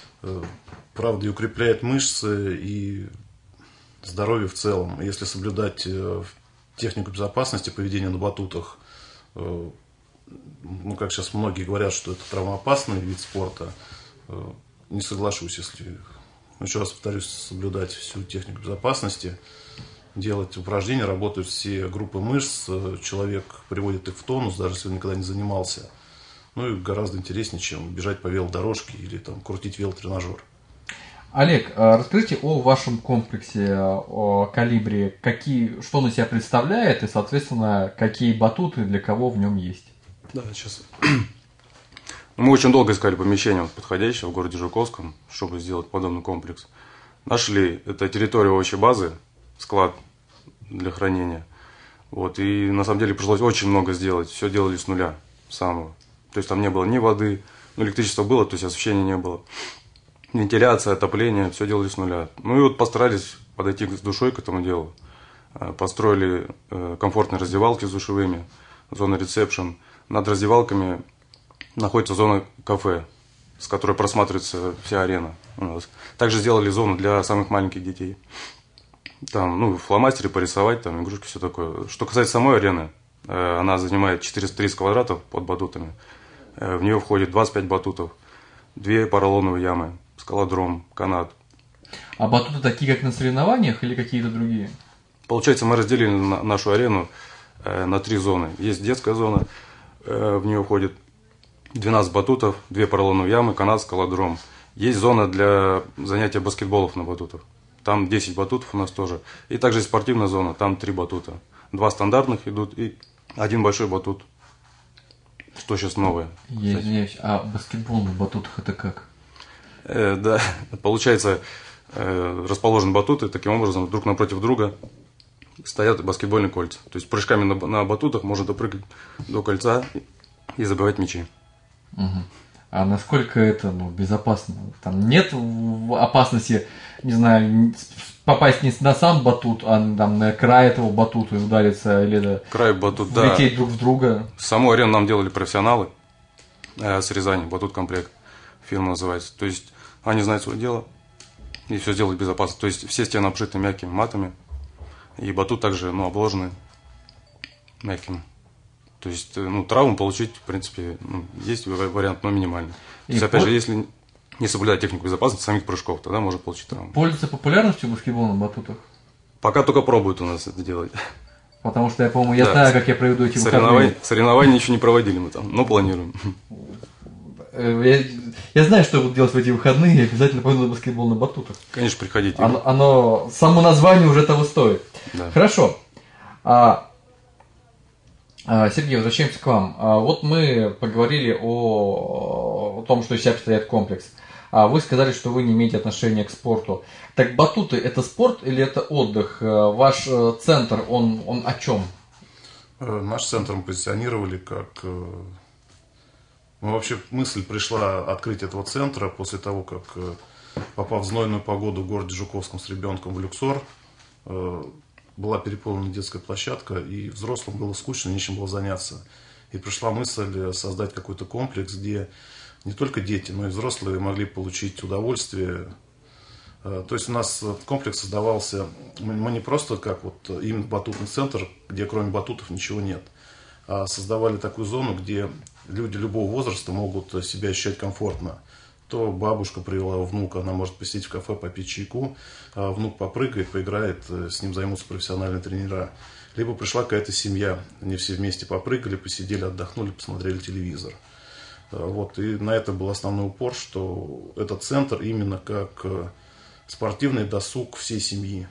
Правда, и укрепляет мышцы, и здоровье в целом. Если соблюдать технику безопасности поведения на батутах, как сейчас многие говорят, что это травмоопасный вид спорта, не соглашусь, если, еще раз повторюсь, соблюдать всю технику безопасности, делать упражнения, работают все группы мышц, человек приводит их в тонус, даже если он никогда не занимался. И гораздо интереснее, чем бежать по велодорожке или крутить велотренажер. Олег, расскажите о вашем комплексе, о «Колибри», что он из себя представляет и, соответственно, какие батуты для кого в нем есть. Да, сейчас. Мы очень долго искали помещение подходящее в городе Жуковском, чтобы сделать подобный комплекс. Нашли, это территория овощей базы, склад для хранения. И на самом деле пришлось очень много сделать. Все делали с нуля самого. То есть там не было ни воды, электричество было, то есть освещения не было. вентиляция, отопление, все делали с нуля. Ну и вот постарались подойти с душой к этому делу. Построили комфортные раздевалки с душевыми, зона ресепшн. Над раздевалками находится зона кафе, с которой просматривается вся арена у нас. Также сделали зону для самых маленьких детей. Там, ну, фломастеры порисовать, там, игрушки, все такое. Что касается самой арены, она занимает 430 квадратов под батутами. В нее входит 25 батутов, 2 поролоновые ямы, скалодром, канат. А батуты такие, как на соревнованиях, или какие-то другие? Получается, мы разделили нашу арену на 3 зоны. Есть детская зона, в нее входит 12 батутов, 2 поролоновые ямы, канат, скалодром. Есть зона для занятия баскетболов на батутах. Там 10 батутов у нас тоже. И также есть спортивная зона, там 3 батута. 2 стандартных идут и 1 большой батут. Что сейчас новое. Я извиняюсь, а баскетбол на батутах это как? Да, получается, расположены батуты таким образом друг напротив друга. Стоят баскетбольные кольца. То есть прыжками на батутах можно допрыгать до кольца и забивать мячи. Угу. А насколько это безопасно? Там нет опасности, не знаю, попасть не на сам батут, а там, на край этого батута и удариться, или край батут, влететь друг в друга? Саму арену нам делали профессионалы срезания, батут комплект, фирма называется. То есть они знают свое дело и все сделают безопасно. То есть все стены обшиты мягкими матами. И батут также, обложены мягким. То есть, травму получить, в принципе, есть вариант, но минимальный. То есть, опять же, если не соблюдать технику безопасности самих прыжков, тогда можно получить травму. Пользуется популярностью баскетбол на батутах? Пока только пробуют у нас это делать. Потому что, я знаю, как я проведу эти выходные. Соревнования еще не проводили мы там, но планируем. Я знаю, что я буду делать в эти выходные, и обязательно пойду на баскетбол на батутах. Конечно, приходите. Оно само название уже того стоит. Да. Хорошо. Сергей, возвращаемся к вам. Вот мы поговорили о том, что из себя представляет комплекс. Вы сказали, что вы не имеете отношения к спорту. Так батуты – это спорт или это отдых? Ваш центр, он о чем? Наш центр мы позиционировали как... вообще мысль пришла открыть этого центра после того, как, попав в знойную погоду в городе Жуковском с ребенком в Люксор, была переполнена детская площадка, и взрослым было скучно, нечем было заняться. И пришла мысль создать какой-то комплекс, где не только дети, но и взрослые могли получить удовольствие. То есть у нас комплекс создавался, мы не просто как именно батутный центр, где кроме батутов ничего нет, а создавали такую зону, где люди любого возраста могут себя ощущать комфортно. То бабушка привела внука, она может посидеть в кафе, попить чайку, а внук попрыгает, поиграет, с ним займутся профессиональные тренера. Либо пришла какая-то семья, они все вместе попрыгали, посидели, отдохнули, посмотрели телевизор. И на это был основной упор, что этот центр именно как спортивный досуг всей семьи.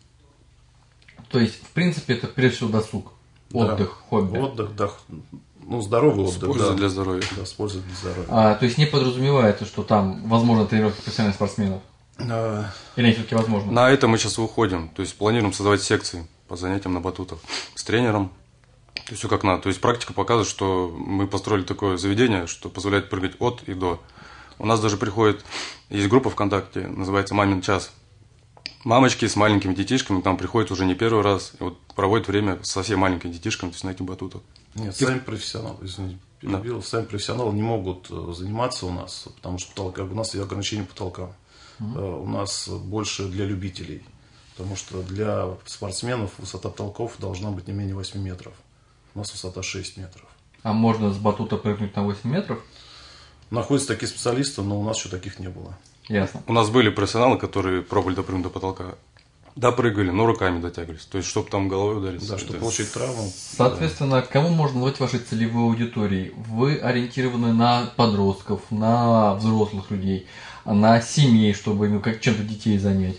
То есть, в принципе, это прежде всего досуг, отдых, хобби. Отдых, здоровый отдых. С пользой для здоровья. Да, с пользой для здоровья. То есть не подразумевается, что там возможно тренировка профессиональных спортсменов? Или все-таки возможно? На это мы сейчас выходим. То есть планируем создавать секции по занятиям на батутах с тренером. То есть все как надо. То есть практика показывает, что мы построили такое заведение, что позволяет прыгать от и до. У нас даже есть группа ВКонтакте, называется «Мамин час». Мамочки с маленькими детишками там приходят уже не первый раз, и проводят время со совсем маленькими детишками, то есть на этих батутах. Нет, сами профессионалы, сами профессионалы не могут заниматься у нас, потому что у нас есть ограничение потолка. У нас больше для любителей, потому что для спортсменов высота потолков должна быть не менее 8 метров. У нас высота 6 метров. А можно с батута прыгнуть на 8 метров? Находятся такие специалисты, но у нас еще таких не было. Ясно. У нас были профессионалы, которые пробовали допрыгнуть до потолка. Допрыгали, но руками дотягивались. То есть, чтобы там головой удариться. Да, чтобы получить травму. Соответственно, кому можно назвать вашей целевой аудиторией? Вы ориентированы на подростков, на взрослых людей, на семей, чтобы чем-то детей занять?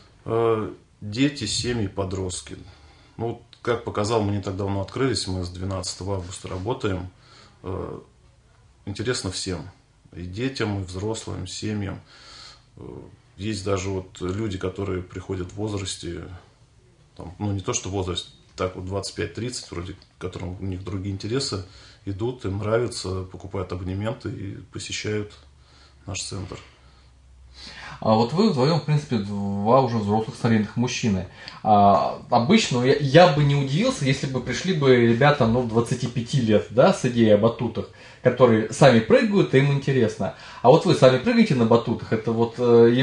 Дети, семьи, подростки. Как показал, мы не так давно открылись, мы с 12 августа работаем. Интересно всем. И детям, и взрослым, и семьям. Есть даже люди, которые приходят в возрасте, не то что в возрасте, так 25-30, вроде которым у них другие интересы, идут, им нравится, покупают абонементы и посещают наш центр. А вот вы вдвоем, в принципе, два уже взрослых солидных мужчины. Обычно я бы не удивился, если бы пришли бы ребята 25 лет, да, с идеей о батутах, которые сами прыгают, и им интересно. А вот вы сами прыгаете на батутах, это вот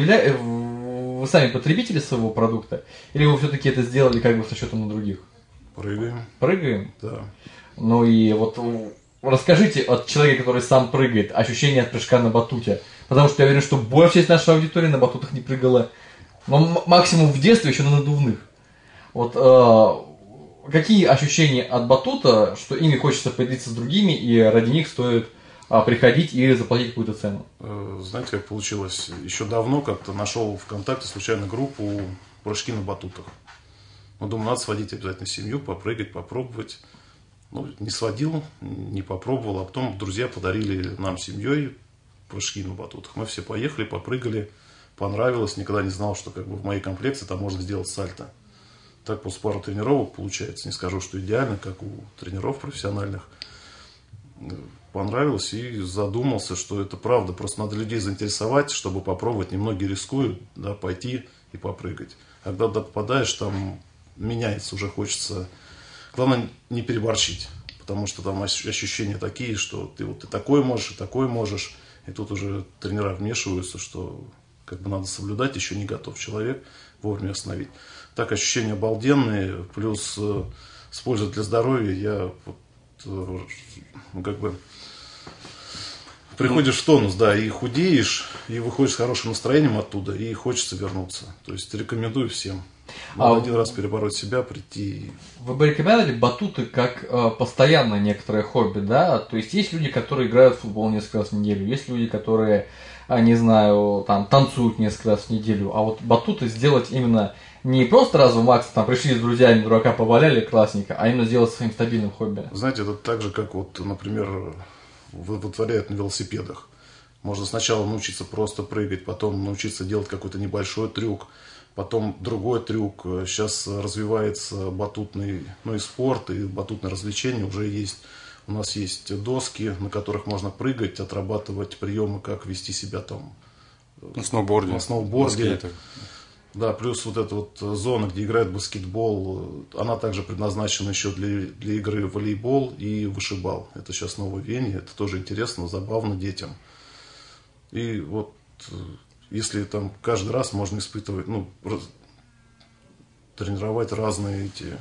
вы сами потребители своего продукта, или вы все-таки это сделали как бы со счетом на других? Прыгаем. Прыгаем? Да. Ну и вот расскажите от человека, который сам прыгает, ощущение от прыжка на батуте. Потому что я уверен, что большая часть нашей аудитории на батутах не прыгала. Но максимум в детстве еще на надувных. Вот какие ощущения от батута, что ими хочется поделиться с другими, и ради них стоит приходить и заплатить какую-то цену? Знаете, как получилось? Еще давно как-то нашел ВКонтакте случайно группу «Прыжки на батутах». Ну, думаю, надо сводить обязательно семью, попрыгать, попробовать. Ну, не сводил, не попробовал, а потом друзья подарили нам с семьей прыжки на батутах. Мы все поехали, попрыгали, понравилось. Никогда не знал, что как бы в моей комплекции там можно сделать сальто. Так после пару тренировок получается. Не скажу, что идеально, как у тренеров профессиональных. Понравилось и задумался, что это правда. Просто надо людей заинтересовать, чтобы попробовать. Немногие рискуют, да, пойти и попрыгать. А когда туда попадаешь, там меняется, уже хочется. Главное не переборщить, потому что там ощущения такие, что ты вот и такое можешь, и такое можешь. И тут уже тренера вмешиваются, что как бы надо соблюдать, еще не готов человек, вовремя остановить. Так, ощущения обалденные, плюс с пользой для здоровья я вот, как бы приходишь в тонус, да, и худеешь, и выходишь с хорошим настроением оттуда, и хочется вернуться. То есть рекомендую всем. Надо один раз перебороть себя, прийти. Вы бы рекомендовали батуты как постоянное некоторое хобби, да? То есть есть люди, которые играют в футбол несколько раз в неделю, есть люди, которые, не знаю, там танцуют несколько раз в неделю, а вот батуты сделать именно не просто раз в макс, там пришли с друзьями, дурака поваляли, классненько, а именно сделать своим стабильным хобби. Знаете, это так же, как вот, например, вытворяют на велосипедах. Можно сначала научиться просто прыгать, потом научиться делать какой-то небольшой трюк, потом другой трюк. Сейчас развивается батутный, и спорт, и батутное развлечение уже есть. У нас есть доски, на которых можно прыгать, отрабатывать приемы, как вести себя там на сноуборде. На сноуборде. Да, плюс вот эта вот зона, где играют в баскетбол, она также предназначена еще для игры в волейбол и вышибал. Это сейчас новое веяние, это тоже интересно, забавно детям. И вот если там каждый раз можно испытывать, тренировать разные эти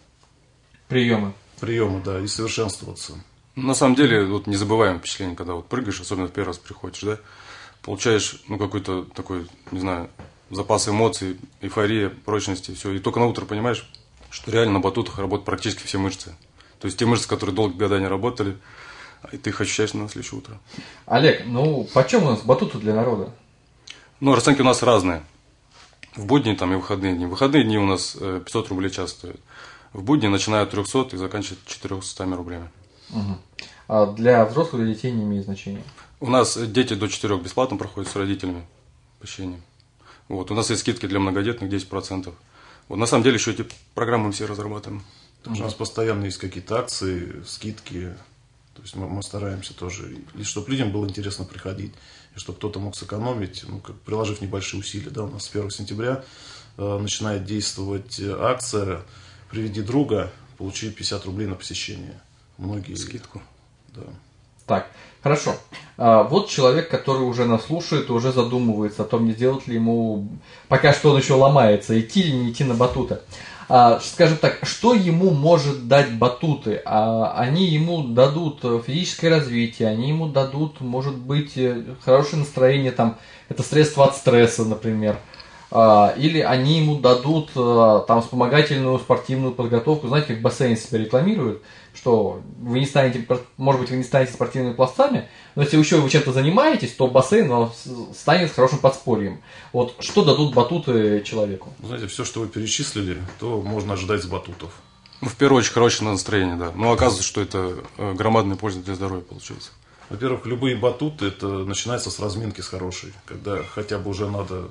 приемы, да, и совершенствоваться. На самом деле, вот незабываемое впечатление, когда вот прыгаешь, особенно в первый раз приходишь, да, получаешь, какой-то такой, не знаю, запас эмоций, эйфория, прочности, все. И только на утро понимаешь, что реально на батутах работают практически все мышцы. То есть те мышцы, которые долгие года не работали, и ты их ощущаешь на следующее утро. Олег, почем у нас батуты для народа? Расценки у нас разные. В будни там и выходные дни. В выходные дни у нас 500 рублей час стоит. В будни начиная от 300 и заканчивая 400 рублями. Угу. А для взрослых, для детей не имеет значения? У нас дети до 4 бесплатно проходят с родителями посещение. Вот. У нас есть скидки для многодетных 10%. Вот. На самом деле еще эти программы мы все разрабатываем. У нас постоянно есть какие-то акции, скидки. То есть мы стараемся тоже, и чтобы людям было интересно приходить, и чтобы кто-то мог сэкономить, приложив небольшие усилия. Да, у нас с 1 сентября начинает действовать акция «Приведи друга, получи 50 рублей на посещение». Многие скидку. Да. Так, хорошо. Вот человек, который уже нас слушает, уже задумывается о том, не сделать ли ему, пока что он еще ломается, идти или не идти на батуты. Скажем так, что ему может дать батуты? Они ему дадут физическое развитие, они ему дадут, может быть, хорошее настроение, там, это средство от стресса, например. Или они ему дадут там вспомогательную спортивную подготовку. Знаете, как бассейн себя рекламируют, что вы не станете, может быть, вы не станете спортивными пловцами, но если еще вы чем-то занимаетесь, то бассейн вам станет хорошим подспорьем. Вот что дадут батуты человеку? Знаете, все, что вы перечислили, то можно ожидать с батутов. В первую очередь, хорошее настроение, да. Но оказывается, что это громадная польза для здоровья получается. Во-первых, любые батуты, это начинается с разминки с хорошей, когда хотя бы уже надо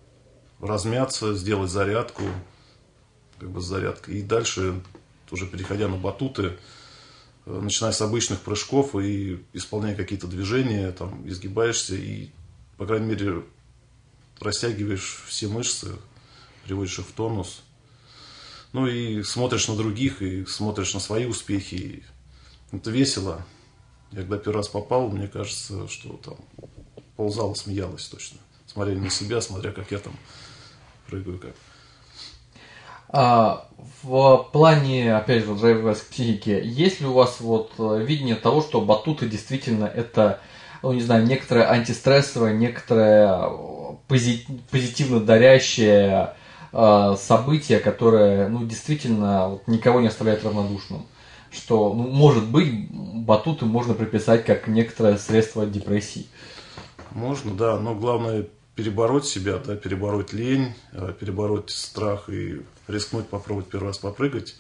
размяться, сделать зарядку, с зарядкой. И дальше, уже переходя на батуты, начиная с обычных прыжков и исполняя какие-то движения, там, изгибаешься и, по крайней мере, растягиваешь все мышцы, приводишь их в тонус. Ну и смотришь на других, и смотришь на свои успехи. И это весело. Я когда первый раз попал, мне кажется, что там ползала смеялась точно. Смотрели на себя, смотря как я там прыгаю как. В плане, опять же, возвращаясь к психике, есть ли у вас вот видение того, что батуты действительно это, ну не знаю, некоторое антистрессовое, некоторое позитивно дарящее событие, которое, ну, действительно вот, никого не оставляет равнодушным? Что, ну, может быть, батуты можно приписать как некоторое средство от депрессии? Можно, да, но главное перебороть себя, да, перебороть лень, перебороть страх и рискнуть попробовать первый раз попрыгать.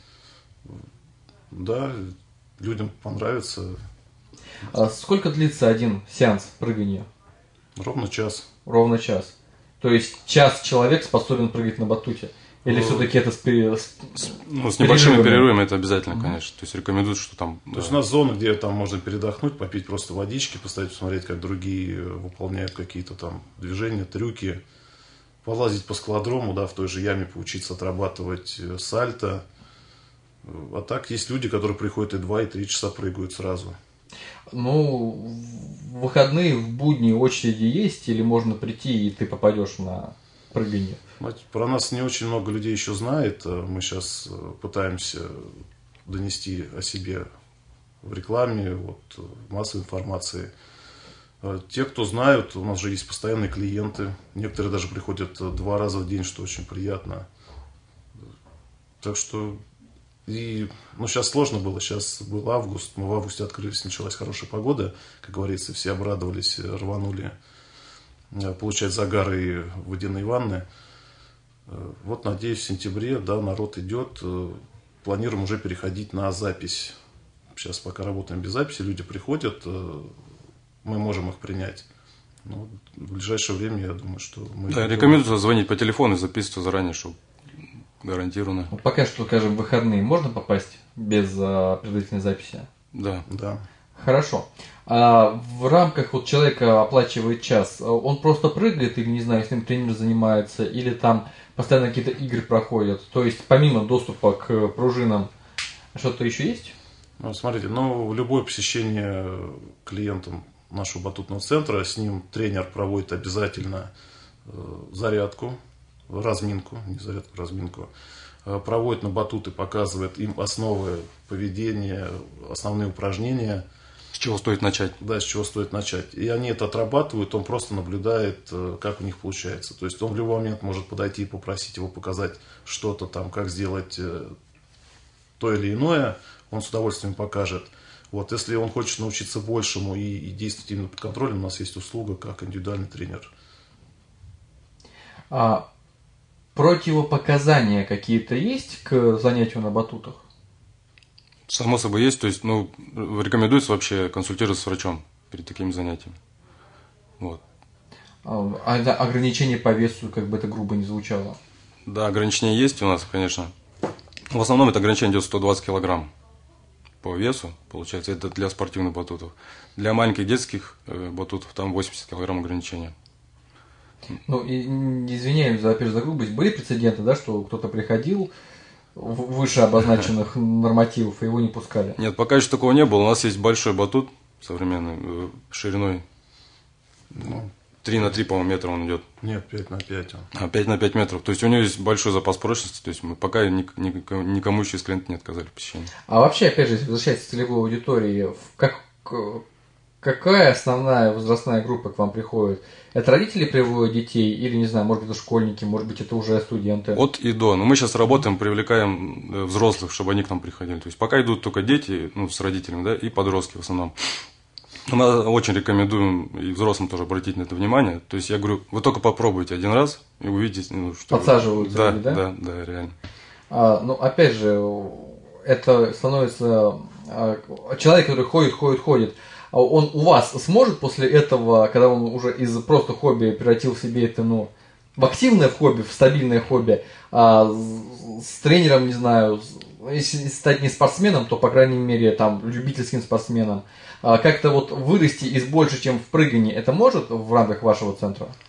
Да, людям понравится. Сколько длится один сеанс прыгания? Ровно час. Ровно час. То есть час человек способен прыгать на батуте? Или все-таки это с небольшими перерывами это обязательно, конечно. То есть рекомендуют, что там... То есть у нас зона, где там можно передохнуть, попить просто водички, постоять, посмотреть, как другие выполняют какие-то там движения, трюки. Полазить по скалодрому, да, в той же яме поучиться отрабатывать сальто. А так есть люди, которые приходят и 2, и 3 часа прыгают сразу. Ну, в выходные, в будни очереди есть, или можно прийти и ты попадешь на прыгание? Про нас не очень много людей еще знает. Мы сейчас пытаемся донести о себе в рекламе, вот, в массовой информации. Те, кто знают, у нас же есть постоянные клиенты. Некоторые даже приходят 2 раза в день, что очень приятно. Так что... сейчас сложно было. Сейчас был август. Мы в августе открылись, началась хорошая погода. Как говорится, все обрадовались, рванули получать загары и водяные ванны. Вот, надеюсь, в сентябре, да, народ идет. Планируем уже переходить на запись. Сейчас пока работаем без записи, люди приходят, мы можем их принять. Но в ближайшее время, я думаю, что мы... Да, рекомендую звонить по телефону и записываться заранее, чтобы гарантированно. Пока что, скажем, в выходные можно попасть без предварительной записи? Да. Да. Хорошо. В рамках вот человека оплачивает час, он просто прыгает или, не знаю, с ним тренер занимается, или там постоянно какие-то игры проходят? То есть помимо доступа к пружинам что-то еще есть? Смотрите, любое посещение клиентам нашего батутного центра, с ним тренер проводит обязательно зарядку, разминку, проводит на батуты, показывает им основы поведения, основные упражнения. С чего стоит начать? Да, с чего стоит начать. И они это отрабатывают, он просто наблюдает, как у них получается. То есть он в любой момент может подойти и попросить его показать что-то там, как сделать то или иное, он с удовольствием покажет. Вот, если он хочет научиться большему и действовать именно под контролем, у нас есть услуга как индивидуальный тренер. Противопоказания какие-то есть к занятию на батутах? Само собой есть, то есть, рекомендуется вообще консультироваться с врачом перед такими занятиями. Вот. Ограничения по весу, как бы это грубо не звучало? Да, ограничения есть у нас, конечно. В основном это ограничение идет 120 килограмм по весу, получается, это для спортивных батутов. Для маленьких детских батутов там 80 килограмм ограничения. Извиняюсь за грубость, были прецеденты, да, что кто-то приходил выше обозначенных нормативов, и его не пускали? Нет, пока еще такого не было. У нас есть большой батут современный, шириной 3 на 3, по-моему, метра он идет. Нет, 5 на 5. 5 на 5 метров. То есть у него есть большой запас прочности, то есть мы пока никому еще из клиентов не отказали в посещении. А вообще, опять же, возвращаясь к целевой аудитории, какая основная возрастная группа к вам приходит? Это родители приводят детей или, не знаю, может быть, это школьники, может быть, это уже студенты? От и до. Но мы сейчас работаем, привлекаем взрослых, чтобы они к нам приходили. То есть пока идут только дети, с родителями, да, и подростки в основном. Мы очень рекомендуем и взрослым тоже обратить на это внимание. То есть я говорю, вы только попробуйте один раз и увидите, что... Подсаживаются люди, да? Да, реально. Опять же, это становится... Человек, который ходит, он у вас сможет после этого, когда он уже из просто хобби превратил в себе это, в активное хобби, в стабильное хобби, с тренером, не знаю, если стать не спортсменом, то, по крайней мере, там, любительским спортсменом, как-то вот вырасти из больше, чем в прыгании, это может в рамках вашего центра?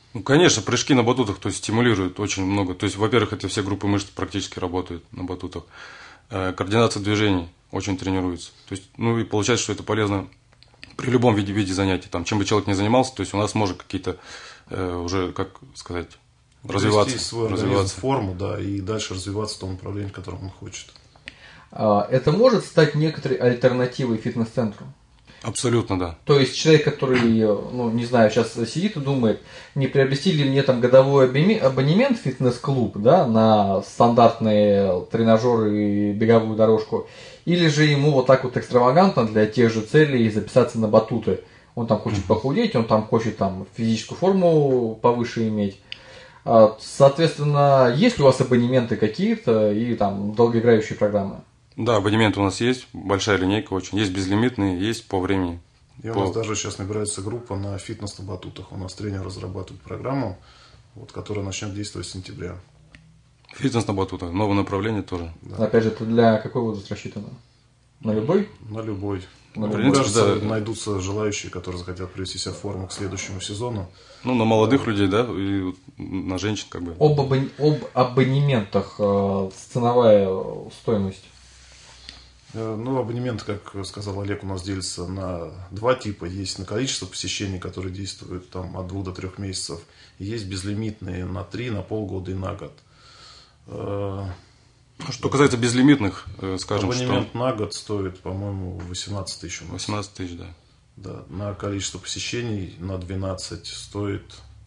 Ну, конечно, прыжки на батутах, то есть стимулируют очень много. То есть, во-первых, это все группы мышц практически работают на батутах. Координация движений очень тренируется. То есть, ну и получается, что это полезно при любом виде занятий. Там, чем бы человек ни занимался, то есть у нас может какие-то уже, как сказать, развиваться. Свой организм в форму, да, и дальше развиваться в том направлении, в котором он хочет. Это может стать некоторой альтернативой фитнес-центру? Абсолютно, да. То есть человек, который, ну, не знаю, сейчас сидит и думает, не приобрести ли мне там годовой абонемент в фитнес-клуб, да, на стандартные тренажеры и беговую дорожку, или же ему вот так вот экстравагантно для тех же целей записаться на батуты. Он там хочет похудеть, он там хочет там физическую форму повыше иметь. Соответственно, есть ли у вас абонементы какие-то и там долгоиграющие программы? Да, абонементы у нас есть, большая линейка очень. Есть безлимитные, есть по времени. И у нас даже сейчас набирается группа на фитнес на батутах. У нас тренер разрабатывает программу, вот, которая начнет действовать с сентября. Фитнес на батутах, новое направление тоже. Да. Опять же, это для какой возраст рассчитано? На любой? На любой. Мне кажется, найдутся желающие, которые захотят привести себя в форму к следующему сезону. Ну, на молодых людей, да, и на женщин как бы. Об абонементах ценовая стоимость. Ну, абонемент, как сказал Олег, у нас делится на два типа. Есть на количество посещений, которые действуют там, от 2 до 3 месяцев. И есть безлимитные на 3, на полгода и на год. Что касается безлимитных, скажем, абонемент что... на год стоит, по-моему, 18 тысяч. 18 тысяч, да. Да, на количество посещений на 12 стоит...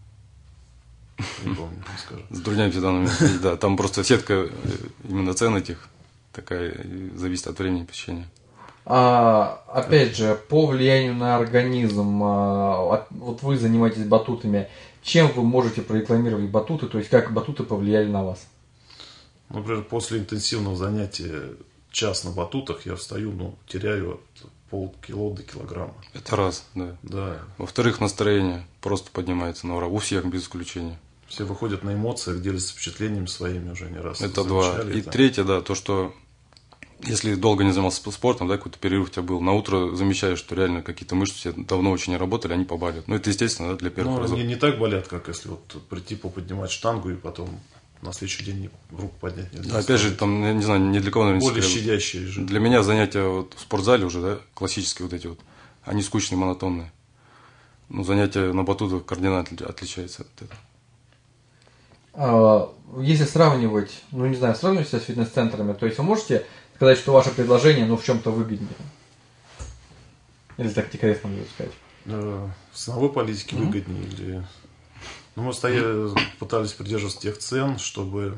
Не помню, не скажу. Затрудняемся данными. Да, там просто сетка именно цен этих такая, зависит от времени посещения. Опять же, по влиянию на организм, вот вы занимаетесь батутами, чем вы можете прорекламировать батуты, то есть как батуты повлияли на вас? Например, после интенсивного занятия час на батутах я встаю, теряю от полкило до килограмма. Это раз, да. Да. Во-вторых, настроение просто поднимается на ура, у всех без исключения. Все выходят на эмоциях, делятся впечатлениями своими уже не раз. Это два. И третье, да, то, что если долго не занимался спортом, да, какой-то перерыв у тебя был, на утро замечаешь, что реально какие-то мышцы у тебя давно очень не работали, они побалят. Ну, это естественно, да, для первых разов. Не так болят, как если вот прийти поподнимать штангу и потом на следующий день руку поднять нельзя. Опять же, там, я не знаю, ни для кого, наверное, более щадящие же. Для меня занятия вот в спортзале уже, да, классические вот эти вот, они скучные, монотонные. Ну, занятия на батутах кардинально отличаются от этого. Если сравнивать, сравнивать с фитнес-центрами, то есть вы можете сказать, что ваше предложение, в чем-то выгоднее? Или так некорректно будет сказать? В ценовой политике выгоднее или... Ну, мы пытались придерживаться тех цен, чтобы,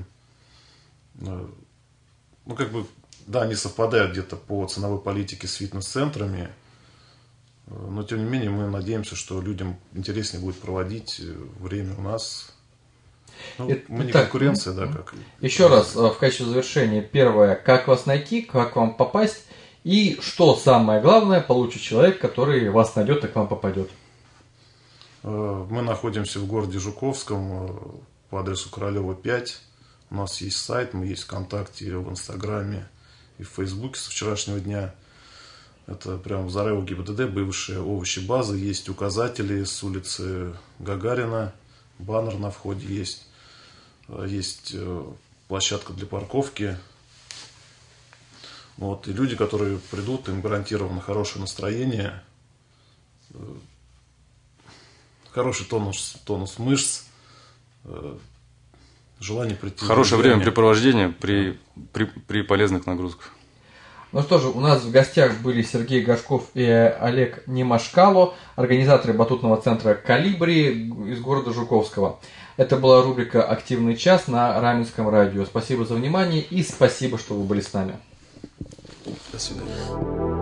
они совпадают где-то по ценовой политике с фитнес-центрами, но, тем не менее, мы надеемся, что людям интереснее будет проводить время у нас. Мы не конкуренция, да, как... Еще раз, в качестве завершения, первое, как вас найти, как вам попасть, и что самое главное, получит человек, который вас найдет и к вам попадет. Мы находимся в городе Жуковском по адресу Королева 5. У нас есть сайт, мы есть ВКонтакте, в Инстаграме и в Фейсбуке со вчерашнего дня. Это прямо в Зарево ГИБДД, бывшая овощебаза. Есть указатели с улицы Гагарина, баннер на входе есть. Есть площадка для парковки. И люди, которые придут, им гарантировано хорошее настроение, хороший тонус мышц, желание прийти. Хорошее времяпрепровождение при полезных нагрузках. Ну что же, у нас в гостях были Сергей Горшков и Олег Немашкало, организаторы батутного центра «Калибри» из города Жуковского. Это была рубрика «Активный час» на Раменском радио. Спасибо за внимание и спасибо, что вы были с нами. До свидания.